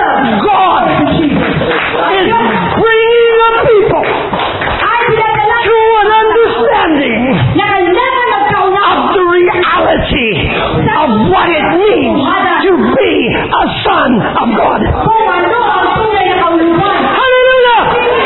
God is bringing a people Ay pinadala to an understanding na kailangan magkauna of the reality of what it means to be a son of God. kung ano ang tunay na kaulutan. Hallelujah!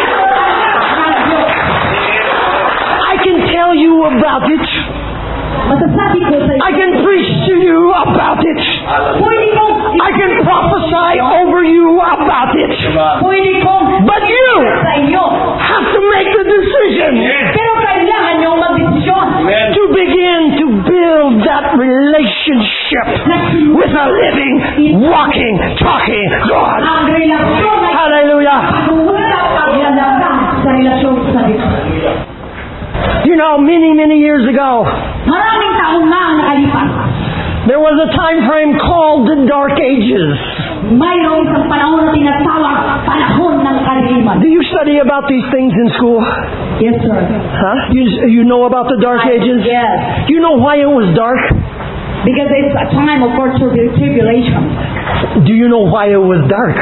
I can tell you about it. Masasabi ko sa I iyo, can preach to you about it. pwede kong I can prophesy over you about it. pwede kong But you sa iyo. have to make the decision Pero kailangan niyong magdesisyon Amen. to begin to build that relationship with a living, walking, talking God. ang relasyon na Hallelujah. pag-uulap paglalaban sa relasyon sa Diyos. You know, many, many years ago, Maraming taon na ang nakalipas. There was a time frame called the Dark Ages. Mayroong isang panahon na tinatawag panahon ng kadiliman. Do you study about these things in school? Yes, sir. Huh? You, you know about the Dark Ages? Yes. You know why it was dark? Because it's a time of course tribulation. Do you know why it was dark?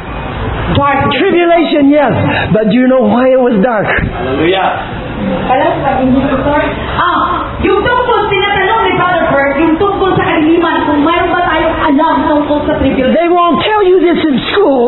Dark. Tribulation, yes. But do you know why it was dark? Hallelujah. Alam sa hindi ko, sir? Ah, yung tungkol, tinatanong ni Brother Bert, yung tungkol sa kadiliman, kung mayroon ba tayong alam tungkol sa tribulation. They won't tell you this in school.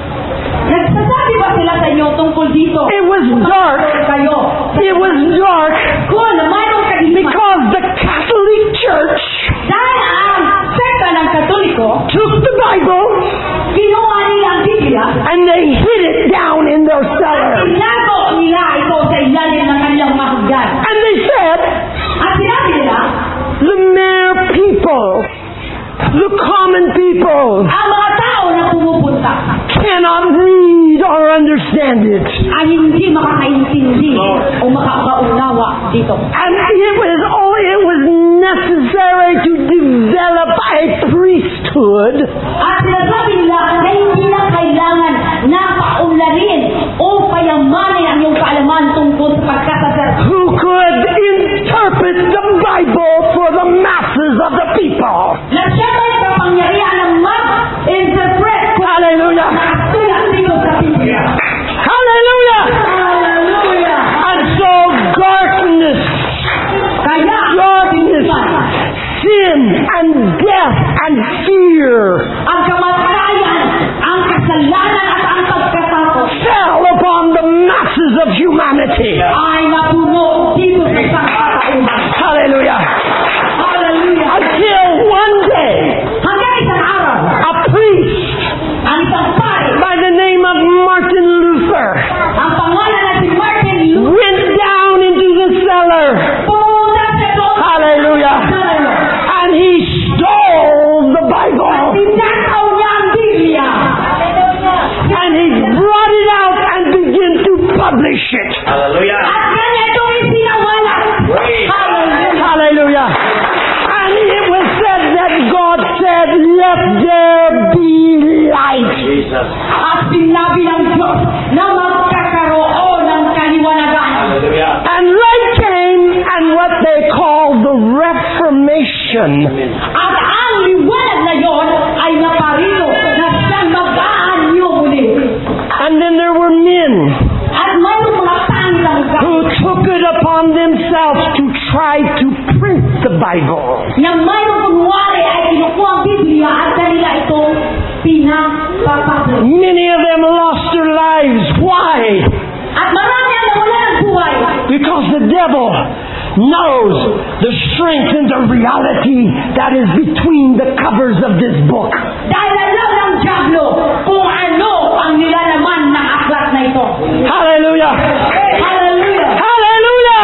Nagsasabi ba sila sa inyo tungkol dito? It was dark. Kayo. It was dark Kung mayroong kadiliman. because the Catholic Church Dahil ang sekta ng Katoliko, took the Bible kinuha nila ang Biblia, and they hid it down in their at cellar. inago nila ito sa ilalim ng kanilang mahagdan. And they said, At sinabi nila, the mere people, the common people, ang mga tao na pumupunta cannot read or understand it. ay hindi makakaintindi o makakaunawa dito. And it was oh, it was necessary to develop a priesthood At sinasabi nila na hindi na kailangan na paunlarin o payamanin ang iyong kaalaman tungkol sa pagkasasar. who could interpret the Bible for the masses of the people. Na siya may kapangyarihan ng mag-interpret kung Hallelujah. nakasulat dito sa Biblia. Hallelujah. Hallelujah! And so darkness, Kaya, darkness, sin and death and fear ang kamatayan, ang kasalanan at ang pagkatakot fell upon the masses of humanity. ay napuno dito sa sangkatauhan. Hallelujah. Hallelujah! Until one day, Hanggang isang araw, a priest ang isang pare, by the name of Martin Luther ang pangalan na si Martin Luther, went down into the cellar. pumunta siya doon sa Hallelujah. cellar. And he stole the Bible. Tinakaw niya ang Biblia. And he brought it out and began to publish it. Hallelujah. At kanya itong isinawala. Praise Hallelujah! Hallelujah. And it was said that God said, let there be light. Jesus. At sinabi ng Diyos na magkakaroon ng kaliwanagan. Hallelujah. And light came, and what they call the Reformation. At ang liwanag na yon ay naparito na siyang mag-aanyo muli. And then there were men At mayroong mga tanggang who took it upon themselves to try to print the Bible. na mayroong kunwari ay kinukuha ang Biblia at kanila itong pinapapagod. Many of them lost their lives. Why? At marami ang nawala ng buhay. Because the devil knows the strength and the reality that is between the covers of this book. Dahil alam ng Diablo kung ano ang nilalaman ng aklat na ito. Hallelujah! Hallelujah! Hallelujah!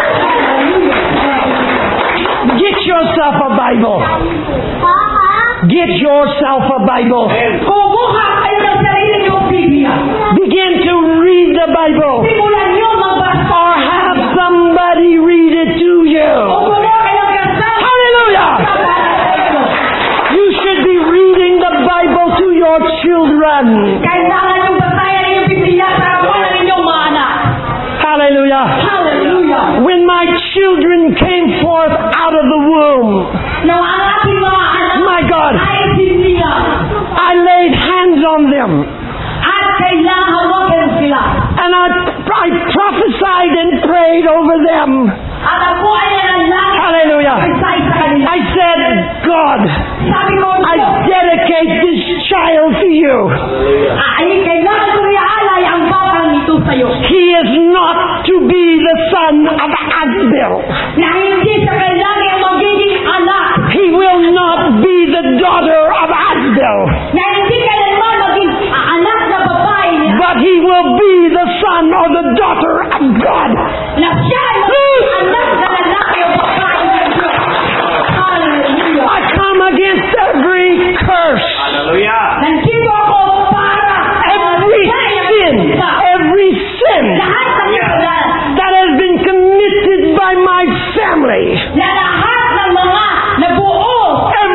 Get yourself a Bible. Get yourself a Bible. Kumuha kayo ng sarili niyong Biblia. Begin to read the Bible. Simulan niyo magbasa. Or have somebody read it to you. O kumuha kayo ng kasama. Hallelujah! You should be reading the Bible to your children. Kailangan yung basayan ninyong Biblia sa harapan ninyong mga anak. Hallelujah! Hallelujah! When my children came forth out of the womb, Nang ang aking mga anak my God, ay sinila I laid hands on them. at kailangan hawakan sila. And I, I prophesied and prayed over them. At ako ay nanalangin Hallelujah. Isay sa kanila. I said, God, Sabi ko, I Diyos, dedicate this child to you. Hallelujah. ay kailangan ko iaalay ang batang ito sa iyo. He is not to be the son of Azbil. Na hindi sa kailangan ang magiging anak. He will not be the daughter of Azbil. Na hindi kailanman maging anak na babae niya. But he will be the son or the daughter of God. Na siya ay magiging anak na lalaki o babae ng Diyos. Hallelujah. I come against every curse, Hallelujah. Nandito ako para every sin, every sin lahat ng kasalanan that has been committed by my family, na lahat ng mga nabuo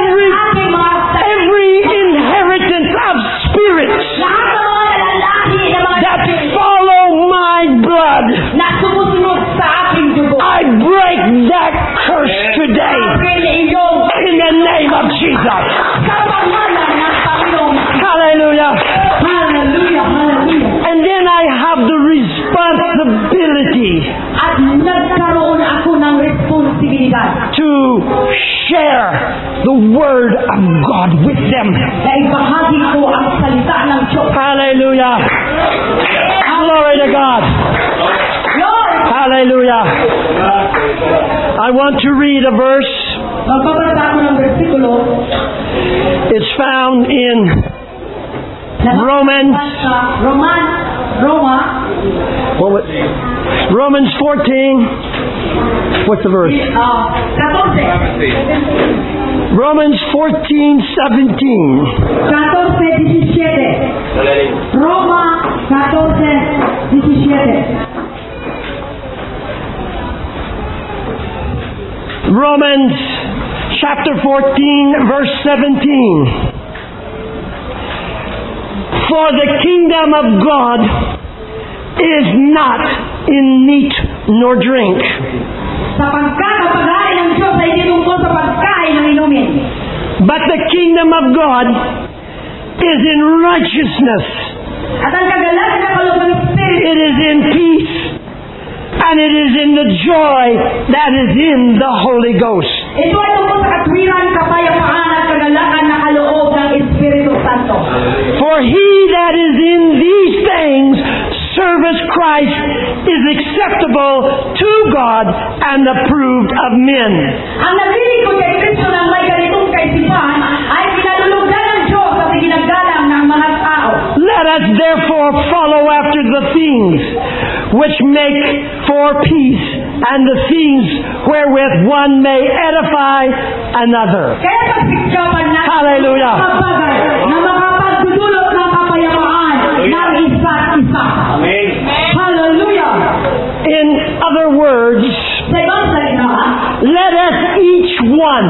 share the Word of God with them. Na ibahagi ko ang salita ng Diyos. Hallelujah. Glory to God. Lord! Hallelujah. I want to read a verse. Magbabasa ko ng versikulo. It's found in Romans. Roman, Roma. What was, Romans fourteen. What's the verse? Uh, fourteen. Romans fourteen seventeen. fourteen seventeen. Roma fourteen seventeen. Romans chapter fourteen verse seventeen. For the kingdom of God is not in meat nor drink. Sa pagkakapag-aari ng Diyos ay hindi tungkol sa pagkain ng inumin. But the kingdom of God is in righteousness. At ang kagalakan ng kaloob ng Espiritu It is in peace. And it is in the joy that is in the Holy Ghost. ito ay tungkol sa katwiran, kapayapaan at kagalakan na kaloob ng Espiritu Santo. For he that is in these things serveth Christ is acceptable to God and approved of men. Ang naglilingkod kay Kristo ng may ganitong kaisipan ay pinalulugan ng Diyos at ginagalang ng mga tao. Let us therefore follow after the things which make for peace and the things wherewith one may edify another. Kaya pagsikyapan natin Hallelujah. ang mga bagay na makapagdudulot ng kapayapaan ng isa't isa. Amen. Hallelujah! In other words, Sa ibang salita, let us each one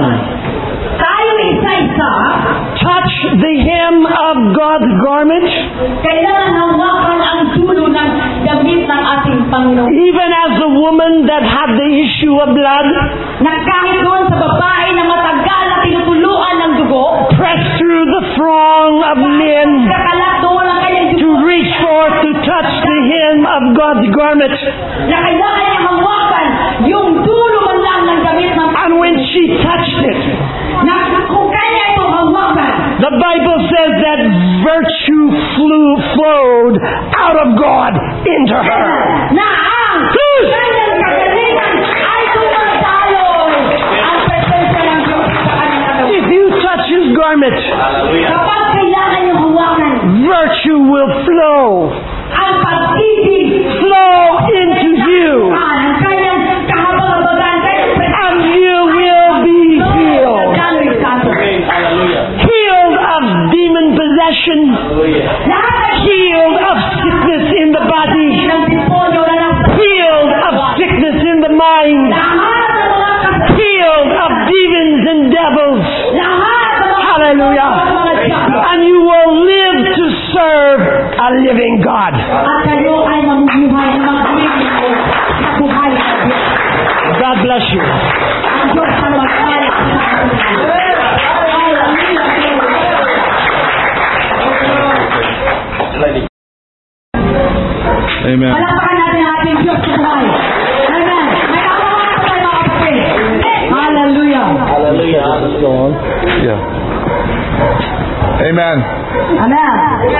tayo isa-isa, touch the hem of God's garment, kailangan hawakan ang dulo ng damit ng ating Panginoon. even as the woman that had the issue of blood Na kahit doon sa babae na matagal na tinutuluan ng dugo, pressed through the throng of men kakalat doon ang kanyang to dugo, reach forth to touch the hem of God's garment. na kailangan niya hawakan yung dulo man lang ng damit ng And when she touched it, na kung kanya ito hawakan, the Bible says that virtue flew, flowed out of God into her. na ang kanyang kagalingan ay tumataloy ang presensya ng Diyos sa kanyang katawan. If you touch His garment, Hallelujah. Kapag kailangan niyo hawakan, virtue will flow, ang pag-ibig flow into you, ang kanyang kahabag-habagan, kanyang and you will be healed. Daloy Santo. Amen. Hallelujah. Healed of demon possession, Hallelujah. Lahat ng healed of sickness in the body, ng demonyo na nasa healed of sickness in the mind, lahat ng mga kas- healed of demons and devils. lahat ng mga Hallelujah. mga diablo. And you will live to serve a living God. At kayo ay mamumuhay ng mga Pilipino sa buhay sa Diyos. God bless you. Ang Diyos ang magpala sa atin. Amen. Palakpakan natin ang ating Diyos sa buhay. Amen. May kapawakan pa tayo mga kapatid. Hallelujah. Hallelujah. Let's go on. Yeah. Amen. Amen.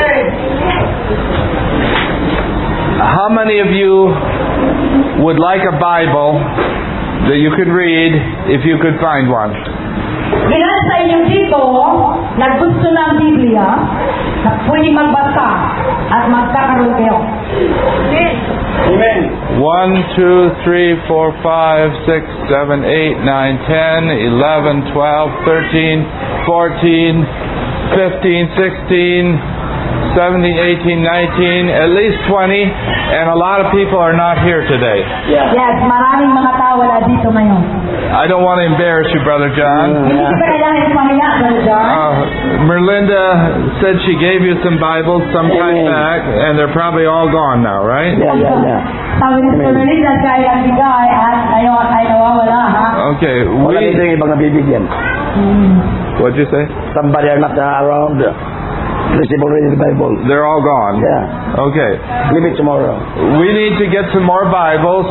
How many of you would like a Bible that you could read if you could find one? Ilan sa inyo dito na gusto ng Biblia na pwede magbasa at magkakaroon kayo? Amen. One, two, three, four, five, six, seven, eight, nine, ten, eleven, twelve, thirteen, fourteen, fifteen, sixteen, seventeen, eighteen, nineteen, at least twenty, and a lot of people are not here today. Yeah. Yes, maraming mga tao wala dito ngayon. I don't want to embarrass you, Brother John. Hindi ba kailangan ipahiya, Brother John? Uh, Merlinda said she gave you some Bibles some time Amen. back, and they're probably all gone now, right? Yeah, yeah, yeah. Sabi ni Sir Melinda, kaya ang bigay at ngayon ay nawawala, ha? Okay, Wala we. nito yung ibang nabibigyan. What'd you say? Somebody are not around. Receive already the Bible. They're all gone. Yeah. Okay. Leave it tomorrow. We need to get some more Bibles.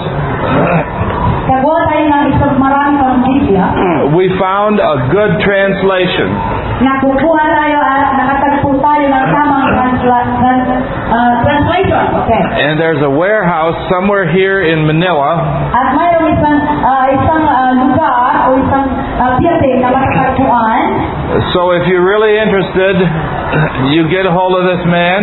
Kagawa tayo ng isang marami pang Biblia. We found a good translation. Nakukuha tayo at nakatagpo tayo ng tamang transla- trans, uh, translation. Okay. And there's a warehouse somewhere here in Manila. At mayroong isang, uh, isang uh, lugar o isang uh, building na matatagpuan. So if you're really interested, you get a hold of this man.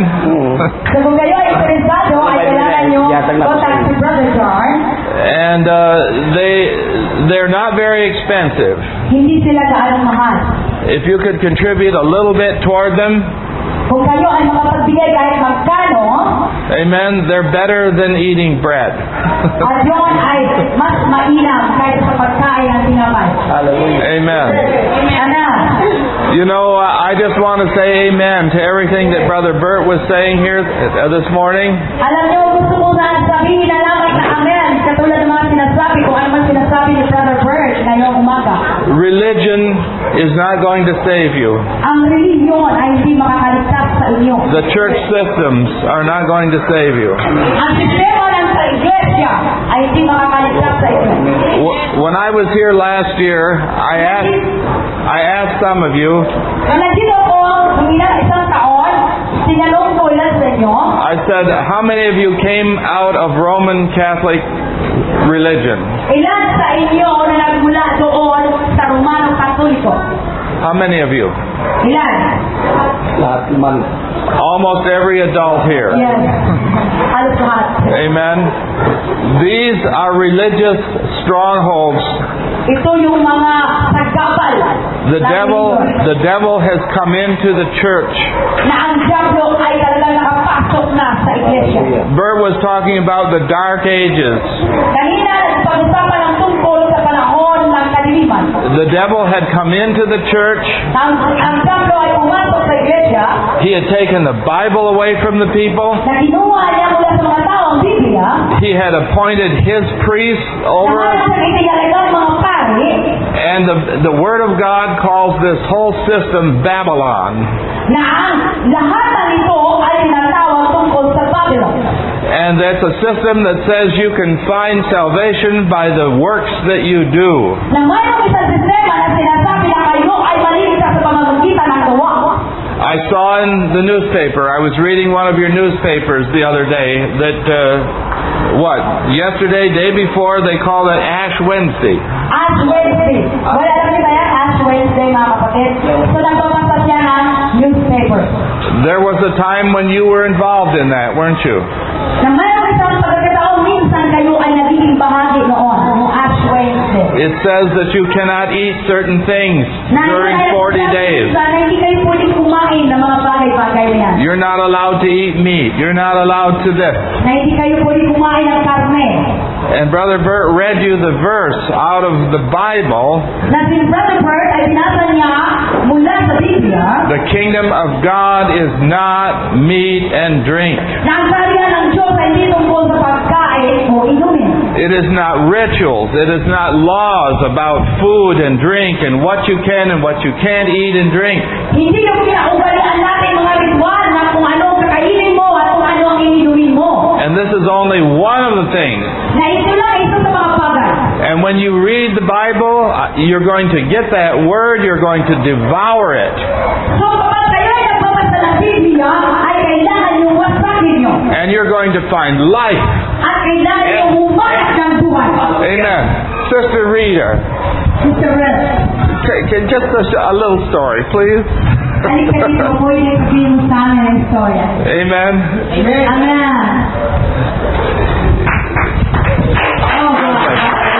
So kung kayo ay interesado, ay kailangan nyo contact si Brother John. And uh, they they're not very expensive. Hindi sila gaano mahal. If you could contribute a little bit toward them, Kung kayo ay makapagbigay kahit magkano, amen, they're better than eating bread. at yun ay mas mainam kahit sa pagkain ng tinapay. Amen. Amen. You know, uh, I just want to say amen to everything that Brother Bert was saying here uh, this morning. Alam niyo, gusto ko na sabihin na lamang na amen, katulad ng mga sinasabi kung ano man sinasabi ni Brother Bert ngayong umaga. Religion is not going to save you. Ang relihiyon ay hindi makakaligtas sa inyo. The church systems are not going to save you. Ang sistema ng sa iglesia ay hindi makakaligtas sa inyo. W- When I was here last year, I asked, I asked some of you, Nung nandito ko, nung ilang isang taon, tinanong ko ilan sa inyo, I said, how many of you came out of Roman Catholic religion? ilan sa inyo na nagmula doon sa Romano Katoliko? How many of you? Ilan? Lahat naman. Almost every adult here. Yes. Halos lahat. Amen. These are religious strongholds. Ito yung mga sagabal. The devil, the devil has come into the church. Na ang diablo ay talagang nakapasok na sa iglesia. Bert was talking about the dark ages. Kanina, pag-usapan ang tungkol sa panahon ng kadiliman. The devil had come into the church. Ang, ang diablo ay pumasok sa iglesia, He had taken the Bible away from the people. na kinuha niya mula sa mga tao ang Biblia, He had appointed his priests over na it. sa itinalagang mga pari, And the, the Word of God calls this whole system Babylon. na ang lahat ng ito ay tinatawag tungkol sa Babylon. And that's a system that says you can find salvation by the works that you do. Na mayroong isang sistema na sinasabi na kayo ay maliligtas sa pamamagitan ng gawa. I saw in the newspaper, I was reading one of your newspapers the other day, that, uh, what, yesterday, day before, they called it Ash Wednesday. Ash Wednesday. Wala alam niyo ba yan? Ash Wednesday, mga kapatid. So, nagbabasa siya ng newspaper. There was a time when you were involved in that, weren't you? Na mayroong isang pagkakataon, minsan kayo ay nagiging bahagi noon, ng Ash Wednesday. It says that you cannot eat certain things during forty days. Na hindi kayo pwedeng kumain ng mga bagay-bagay na yan. You're not allowed to eat meat. You're not allowed to this. Na hindi kayo pwedeng kumain ng karne. And Brother Bert read you the verse out of the Bible. Na si Brother Bert ay binasa niya mula sa Biblia, The kingdom of God is not meat and drink. na ang kaharian ng Diyos ay hindi tungkol sa pagkain o inumin. It is not rituals. It is not laws about food and drink and what you can and what you can't eat and drink. Hindi yung kinaugalian natin mga ritual na kung ano ang kakainin mo at kung ano ang ininumin mo. And this is only one of the things. Na ito lang isa sa mga bagay. And when you read the Bible, uh, you're going to get that word, you're going to devour it. So kapag kayo ay nagbabasa ng Biblia, ay kailangan yung wasakin nyo. And you're going to find life. At kailangan yung humayak ng buhay. Amen. Sister Rita, Mister Red, can, can just a, a little story, please. ay kasi ko pwede sabihin mo sa amin ang istorya. Amen. Amen. Oh, God.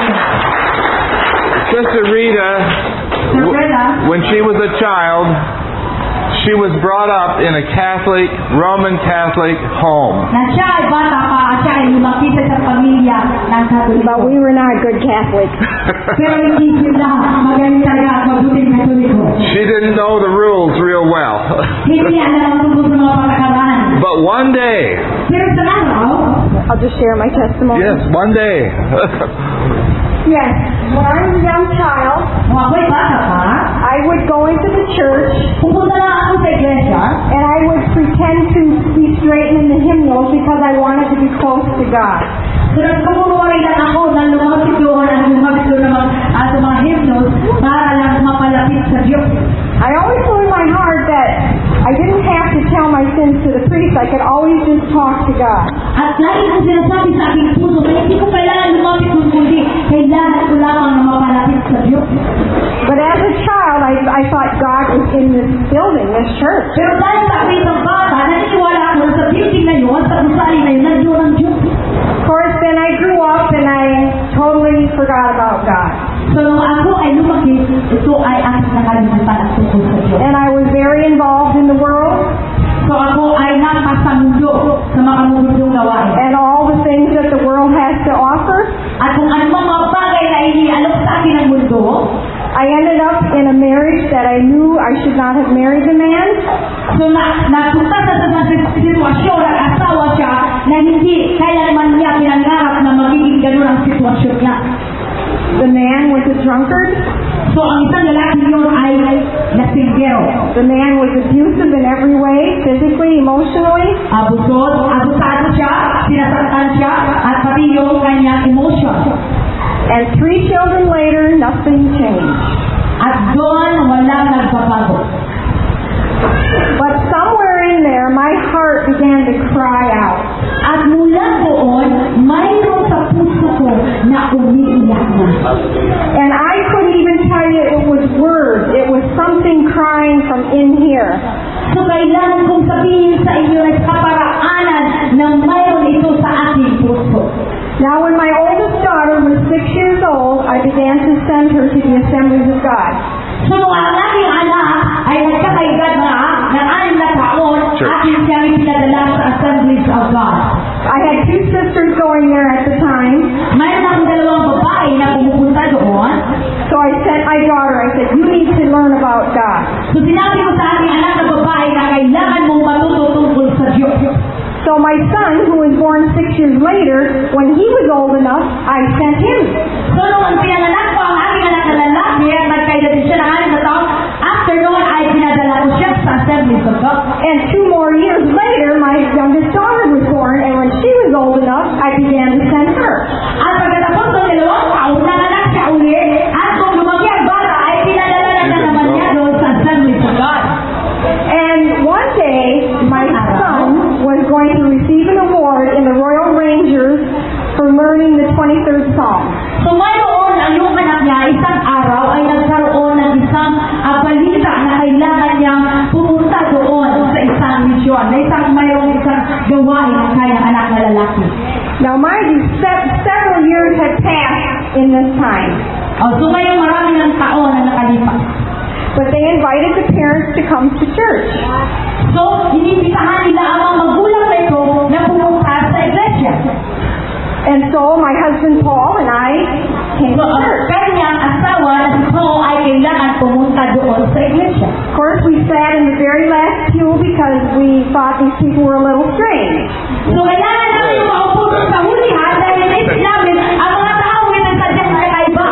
Sister Rita, Sister Rita, when she was a child, she was brought up in a Catholic, Roman Catholic home. na siya ay bata pa at siya ay lumaki sa pamilya ng Katoliko. But we were not good Catholics. Pero hindi sila magaling talaga at mabuting Katoliko. She didn't know the rules real well. Hindi alam ang tungkol sa mga pagkakaraan. But one day, Pero sa araw, I'll just share my testimony. yes, one day, Yes. When I was a young child, Nung ako'y bata pa, I would go into the church pupunta lang ako sa iglesia, and I would pretend to be straightening the hymnals because I wanted to be close to God. so nagkamunuwari lang ako na lumabas doon at lumabas doon ng mga, ah, sa mga hymns para lang mapalapit sa Diyos. I always knew in my heart that I didn't have to tell my sins to the priest. I could always just talk to God. At lagi ko sinasabi sa aking puso na hindi ko kailangan lumapit doon kundi kailangan ko lamang na mapalapit sa Diyos. But as a child, I, I thought God was in this building, this church. Pero dahil sa aking isang bata, naniniwala ako na sa building na yun, sa gusali na yun, nandiyon ang Diyos. Of course, then I grew up and I totally forgot about God. So nung ako ay lumaki, ito ay aking nakalimutan at tungkol sa Diyos. And I was very involved in the world So ako ay napasamundo sa mga mundong gawain. and all the things that the world has to offer. At kung ano mga bagay na inialok sa akin ng mundo, I ended up in a marriage that I knew I should not have married the man. so na, napunta sa sa sitwasyon at asawa siya na hindi kailanman niya pinangarap na magiging ganun ang sitwasyon niya. The man was a drunkard. So ang isang lalaki yun ay lasinggero. The man was abusive in every way, physically, emotionally. Abusod, abusado siya, sinasaktan siya, at pati yung kanyang emotion. And three children later, nothing changed. At doon, walang nagbabago. But somewhere in there, my heart began to cry out. At mula doon, mayroon sa puso ko na umiiyak na. And I couldn't even tell you it was words. It was something crying from in here. So kailangan kong sabihin sa inyo na kaparaanan na mayroon ito sa aking puso. Now, when my oldest daughter was six years old, I began to send her to the Assemblies of God. So nung ang aking anak ay nagkakaedad na ng anim na taon, Sure. aking siyang pinadala sa Assemblies of God. I had two sisters going there at the time, Mayroon akong dalawang babae na pumupunta doon. so I sent my daughter. I said, you need to learn about God. So sinabi ko sa aking anak na babae na kailangan mong matuto tungkol sa Diyos. So my son, who was born six years later, when he was old enough, I sent him. So nung ang pinanganak ko ang aking anak na lalaki at nagkaedad din siya ng anim na taon, after noon ay pinadala ko siya sa Assemblies of God. And two more years later, my youngest daughter was born, and when she was old enough, I began to send her. At pagkatapos ng dalawang taon, nanganak siya uli, at kung lumaki ang bata, ay pinadala na na naman niya doon sa Assemblies of God. And one day, my son was going to receive an award in the Royal Rangers for learning the twenty-third Psalm. So mayroon ang yung anak niya, isang araw ay nagkaroon ng isang uh, balita na kailangan niyang pumunta doon sa isang misyon, na isang mayroong isang gawain ng kanyang anak na lalaki. Now, mind you, se- several years had passed in this time. Oh, so ngayon marami ng taon na nakalipas. But they invited the parents to come to church. So, inibitahan nila ang mga magulang na ito na pumunta sa iglesia. And so my husband Paul and I came So, to ang church. kanyang asawa na si Paul ay kailangan pumunta doon sa iglesia. Of course, we sat in the very last pew because we thought these people were a little strange. So, kailangan namin yung maupo doon sa hulihan dahil naisip namin ang mga tao ay nagsadyang kakaiba.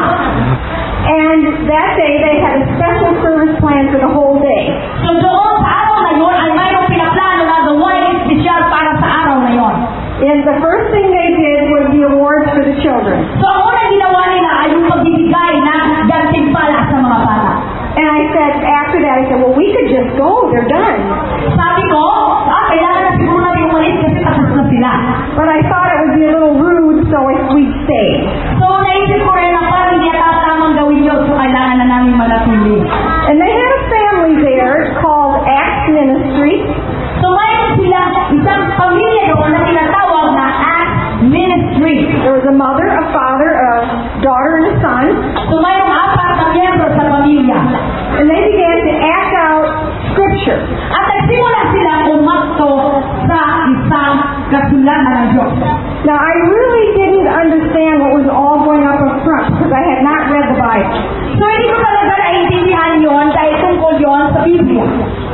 And that day they had a special service planned for the whole day. So, doon sa araw na yun ay mayroong pinaplano na gawain espesyal para sa araw na yun. And the first thing they did was the awards for the children. So, ang unang ginawa nila ay yung pagbibigay ng gantimpala sa mga bata. And I said, after that, I said, well, we could just go. They're done. Sabi ko, ah, kailangan na siguro natin umalis kasi tapos na sila. But I thought it would be a little rude, so if we'd stay. So, naisip ko rin na parang hindi ata tamang gawin yun, so kailangan na namin manatili. And they had a family there called Acts Ministry. So, mayroon sila isang pamilya doon na tinatawag na Acts Ministry. There was a mother, a father, a daughter, and a son. So, mayroong apat na miyembro sa pamilya. And they began to act out Scripture. At nagsimula sila umakto sa isang kasulatan ng Diyos. Now, I really didn't understand what was all going up up front because I had not read the Bible. So, hindi ko talaga naintindihan yun dahil tungkol yun sa Biblia.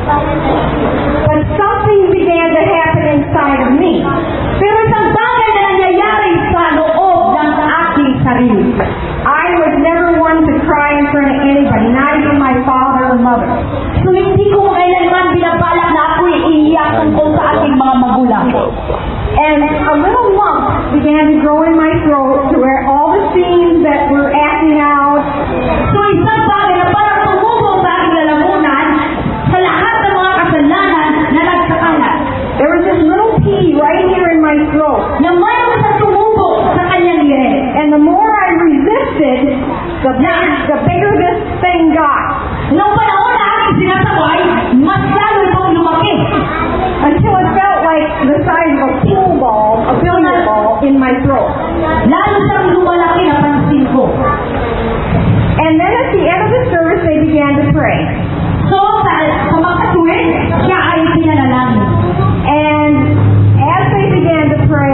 But something began to happen inside of me. Pero isang bagay na nangyayari sa loob ng aking sarili. I And a little lump began to grow in my throat to where all the seams that were acting out. So isang bagay na parang tumubog sa aking lalamunan sa lahat ng mga kasalanan na nagkakalat. There was this little pea right here in my throat. Na mayroon sa tumubog sa kanyang liren. And the more I resisted, the bigger, the bigger this thing got. Nung panahon na aking sinasaway, mas lalo itong lumaki. Until it felt like the size of a pool ball, a billiard ball, in my throat. Lalo siyang lumalaki na pansin ko. And then at the end of the service, they began to pray. So, sa, sa magkatuwid, siya ay pinanalangin. And as they began to pray,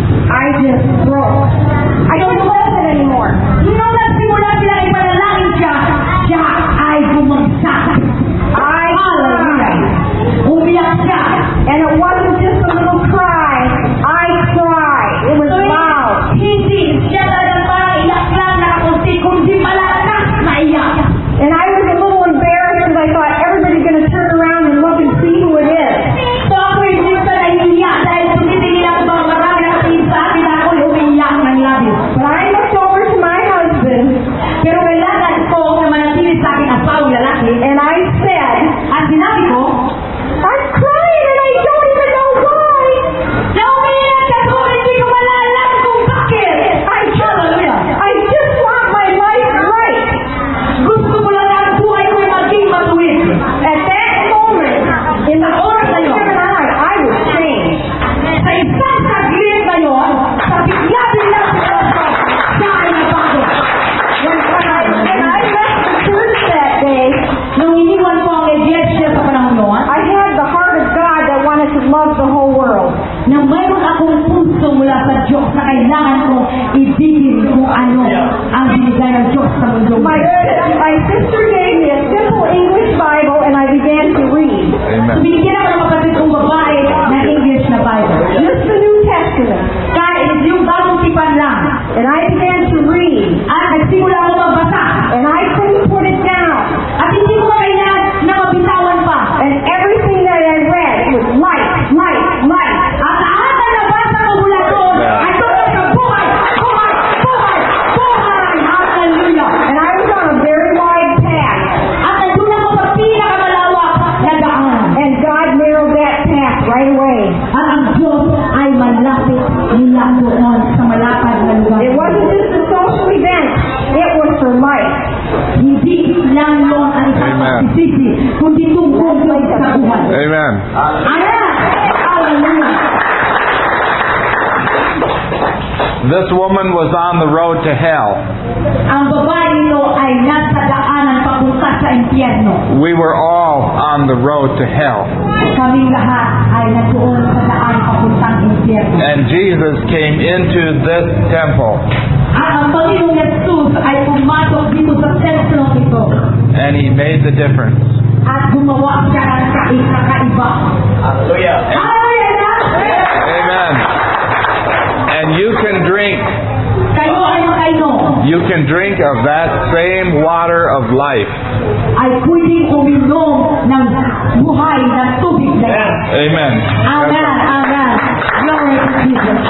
I just broke. I couldn't hold it anymore. Nung nagsimula sila ay panalangin siya, siya ay bumagsak. I Hallelujah. Umiyak siya. And it wasn't just a little cry. I cried. It was So, loud. hindi siya talagang parang iyak lang na kakunti, kundi malakas na iyak. And I was a little embarrassed because I thought everybody's going to turn around and look and see who it is. So ako yung minsan ay iyak dahil tumitingin ako bang marami na katingin sa akin na ako'y umiiyak ng labis. But I looked over to my husband Pero kailangan ko na manatili sa aking asawang lalaki. and I said, At sinabi ko, I'm crying and I don't even know why. na umiiyak ako, hindi ko malalam kung bakit. I just, Hallelujah. I just want my life right. Gusto ko lang ang buhay ko'y maging matuwid. At that moment, in the oras na yun, of my life, I was changed. Sa isang saglit na yun, sa bigla bilang siya ay nabago. When, when, I, when I left the church that day, Nung iniwan ko ang iglesia sa panahon noon, I had the heart of God that wanted to love the whole world. na mayroon akong puso mula sa Diyos na kailangan kong ibigin kung ano ang binigay ng Diyos sa mundo. My, my sister gave me a simple English Bible and I began to read. So, Amen. binigyan ako ng kapatid kong babae ng English na Bible. Just the New Testament. Kahit yung bagong tipan lang. And I began to read. At nagsimula ako magbasa. And I couldn't put it down. At hindi ko kailangan na mabitawan pa. And everything that I read was light, light, light. At lahat na nabasa ko mula doon ay tungkol sa buhay, buhay, buhay, buhay. Hallelujah. And I was on a very wide path. At nandun ako sa pinakamalawak na daan. And God narrowed that path right away. At ang Diyos ay malapit nila doon sa malapad na lugar. It wasn't just a social event. It was for life. Hindi lang yun ang isang Amen. pagsisisi, kundi tungkol yun sa buhay. Amen. Ayan! Hallelujah! This woman was on the road to hell. Ang babae nito ay nasa daanan papunta sa impyerno. We were all on the road to hell. Kaming lahat ay nagtuon sa daan papuntang impyerno. And Jesus came into this temple At ang Panginoong Jesus ay pumasok dito sa templong ito. and he made the difference. At gumawa siya ng kakaiba. Hallelujah. Hallelujah! Amen. And you can drink, Kayo ay makainom. you can drink of that same water of life. Ay pwedeng uminom ng buhay ng tubig na yan. Amen. Amen. Amen. Glory to Jesus.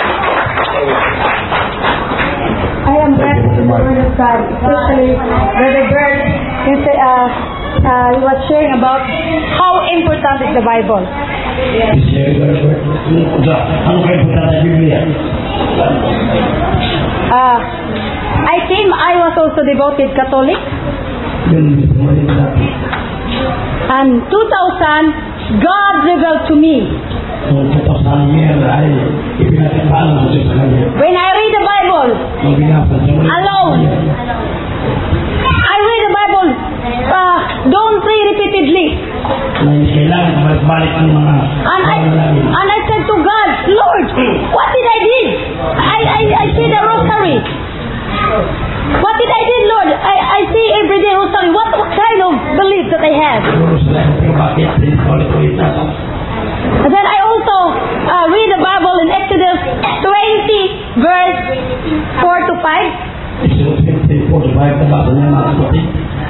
I am blessed with the Word of God, especially Brother Bert, since uh, uh, he was sharing about how important is the Bible. Ano kayo punta sa Biblia? Uh, I came, I was also devoted Catholic, and two thousand, God revealed to me. Kung totoo niya ay ipinatipaan sa Diyos sa kanya. When I read the Bible, Ang binasa sa mga alone, I read the Bible, uh, don't pray repeatedly. na kailangan magbalik ang mga And I, panalangin. and I said to God, Lord, what did I did? I, I, I see the rosary. What did I did, Lord? I, I see everyday rosary. What, what kind of belief that I have? Siguro sila kung bakit ulit-ulit na. And then I also uh, read the Bible in Exodus twenty, verse four to five. Exodus twenty-four, baik na basa niya mga kapatid.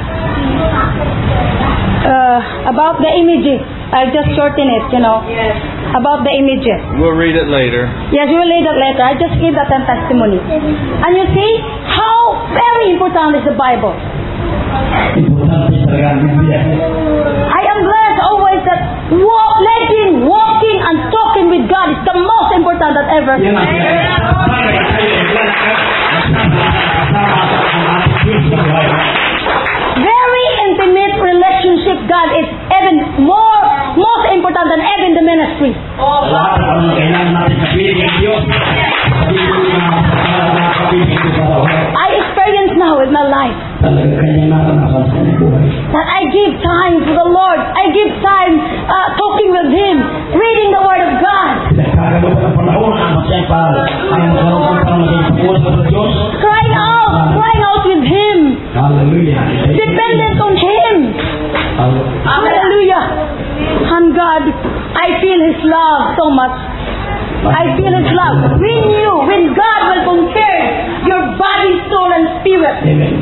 Uh, about the images. I'll just shorten it, you know. about the images. We'll read it later. Yes, we will read that later. I just gave that a testimony. And you see how very important is the Bible. Importante talaga ang Biblia. I am glad always that walk, leading, walking, and talking with God is the most important that ever. Yan ang pinag-asapan na kayo ang lalakad kasama ang ating Diyos sa buhay. Very intimate relationship God is even more, most important than even the ministry. Lahat ng mga kailangan natin sabihin ng Diyos. Sabihin na nakakabibig ko sa buhay. I experience now with my life Talaga kanyang naranasan sa inyong buhay. that I give time to the Lord. I give time uh, talking with Him, reading the Word of God, Pinagkagano pa ng panahon ang masyay pa ang magkaroon ng parang maging pagkuhan sa Diyos. crying out, crying out with Him, Hallelujah. dependent on Him. Hallelujah. And God, I feel His love so much. I feel His love. When you, when God will compare your body, soul, and spirit. Amen.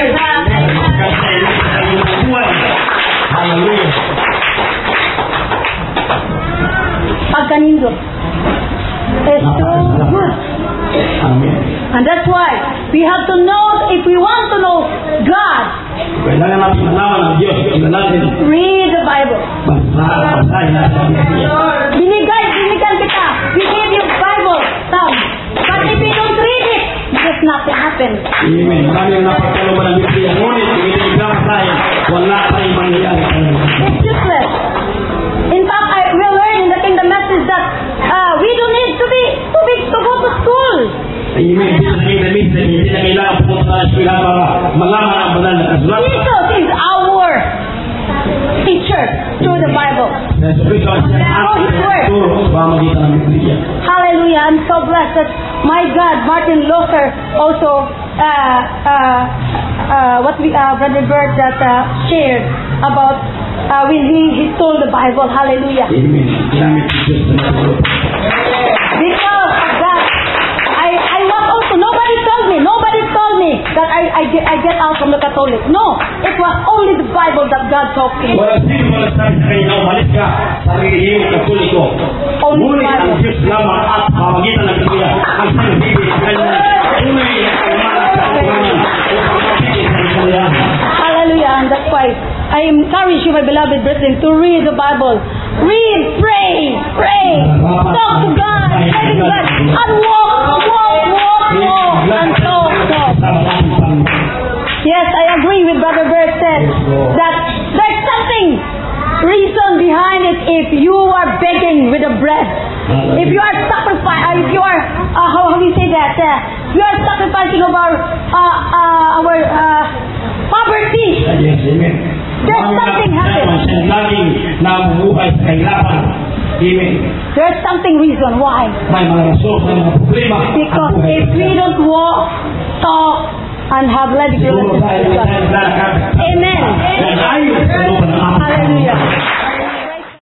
Hallelujah. Pagkanindot. It's so good. Amen. And that's why we have to know, if we want to know God, Kailangan natin malaman ang Diyos. Kailangan natin read the Bible. basa, basahin natin ang Biblia. Binigay, binigyan kita. We gave you Bible, some. But if you don't read it, there's nothing happen. Amen. Marami ang napagkalooban ng Biblia. Ngunit, kung hindi ka basahin, wala tayong mangyayari sa iyo. It's useless. In fact, I will learn in the kingdom message that uh, we don't need to be to be to go to school. Amen. Hindi na kailangan, hindi na kailangan pumunta sa eskwela para malaman ang banal na kasulat. Jesus is our teacher through the Bible. Sa Kristo ang siyang ating turo sa pamamagitan ng Biblia. Hallelujah. I'm so blessed that my God, Martin Luther, also uh, uh, uh, what we uh, Brother Bert that uh, shared about uh, when he, he stole the Bible. Hallelujah. Amen. Ginamit ni Diyos sa natulog. Because of that, I, I was also, nobody told me, nobody told me that I, I, get, I get out from the Catholic. No, it was only the Bible that God talked to me. Wala sino man nagsabi sa kanya na umalis ka sa pagiging katoliko. Ngunit ang Diyos lamang at pamamagitan ng Biblia ang sinabibig sa kanya. Tunay na kailangan sa kanya upang mabigay sa kanya. Hallelujah. And that's why I encourage you, my beloved brethren, to read the Bible. Read, pray, pray. Talk to God, pray to God, and walk, walk, walk, walk, and talk, talk. Yes, I agree with Brother Bert said that there's something reason behind it if you are begging with a bread. If you are sacrificing, if you are, uh, how, how do you say that? Uh, you are sacrificing of our, uh, uh, our uh, poverty. Yes, amen. There's something happening. Ang laging nabubuhay sa kahirapan. Amen. There's something reason why. May mga rason, may mga problema. Because if we don't walk, talk, and have relationship with God. Amen. Hallelujah.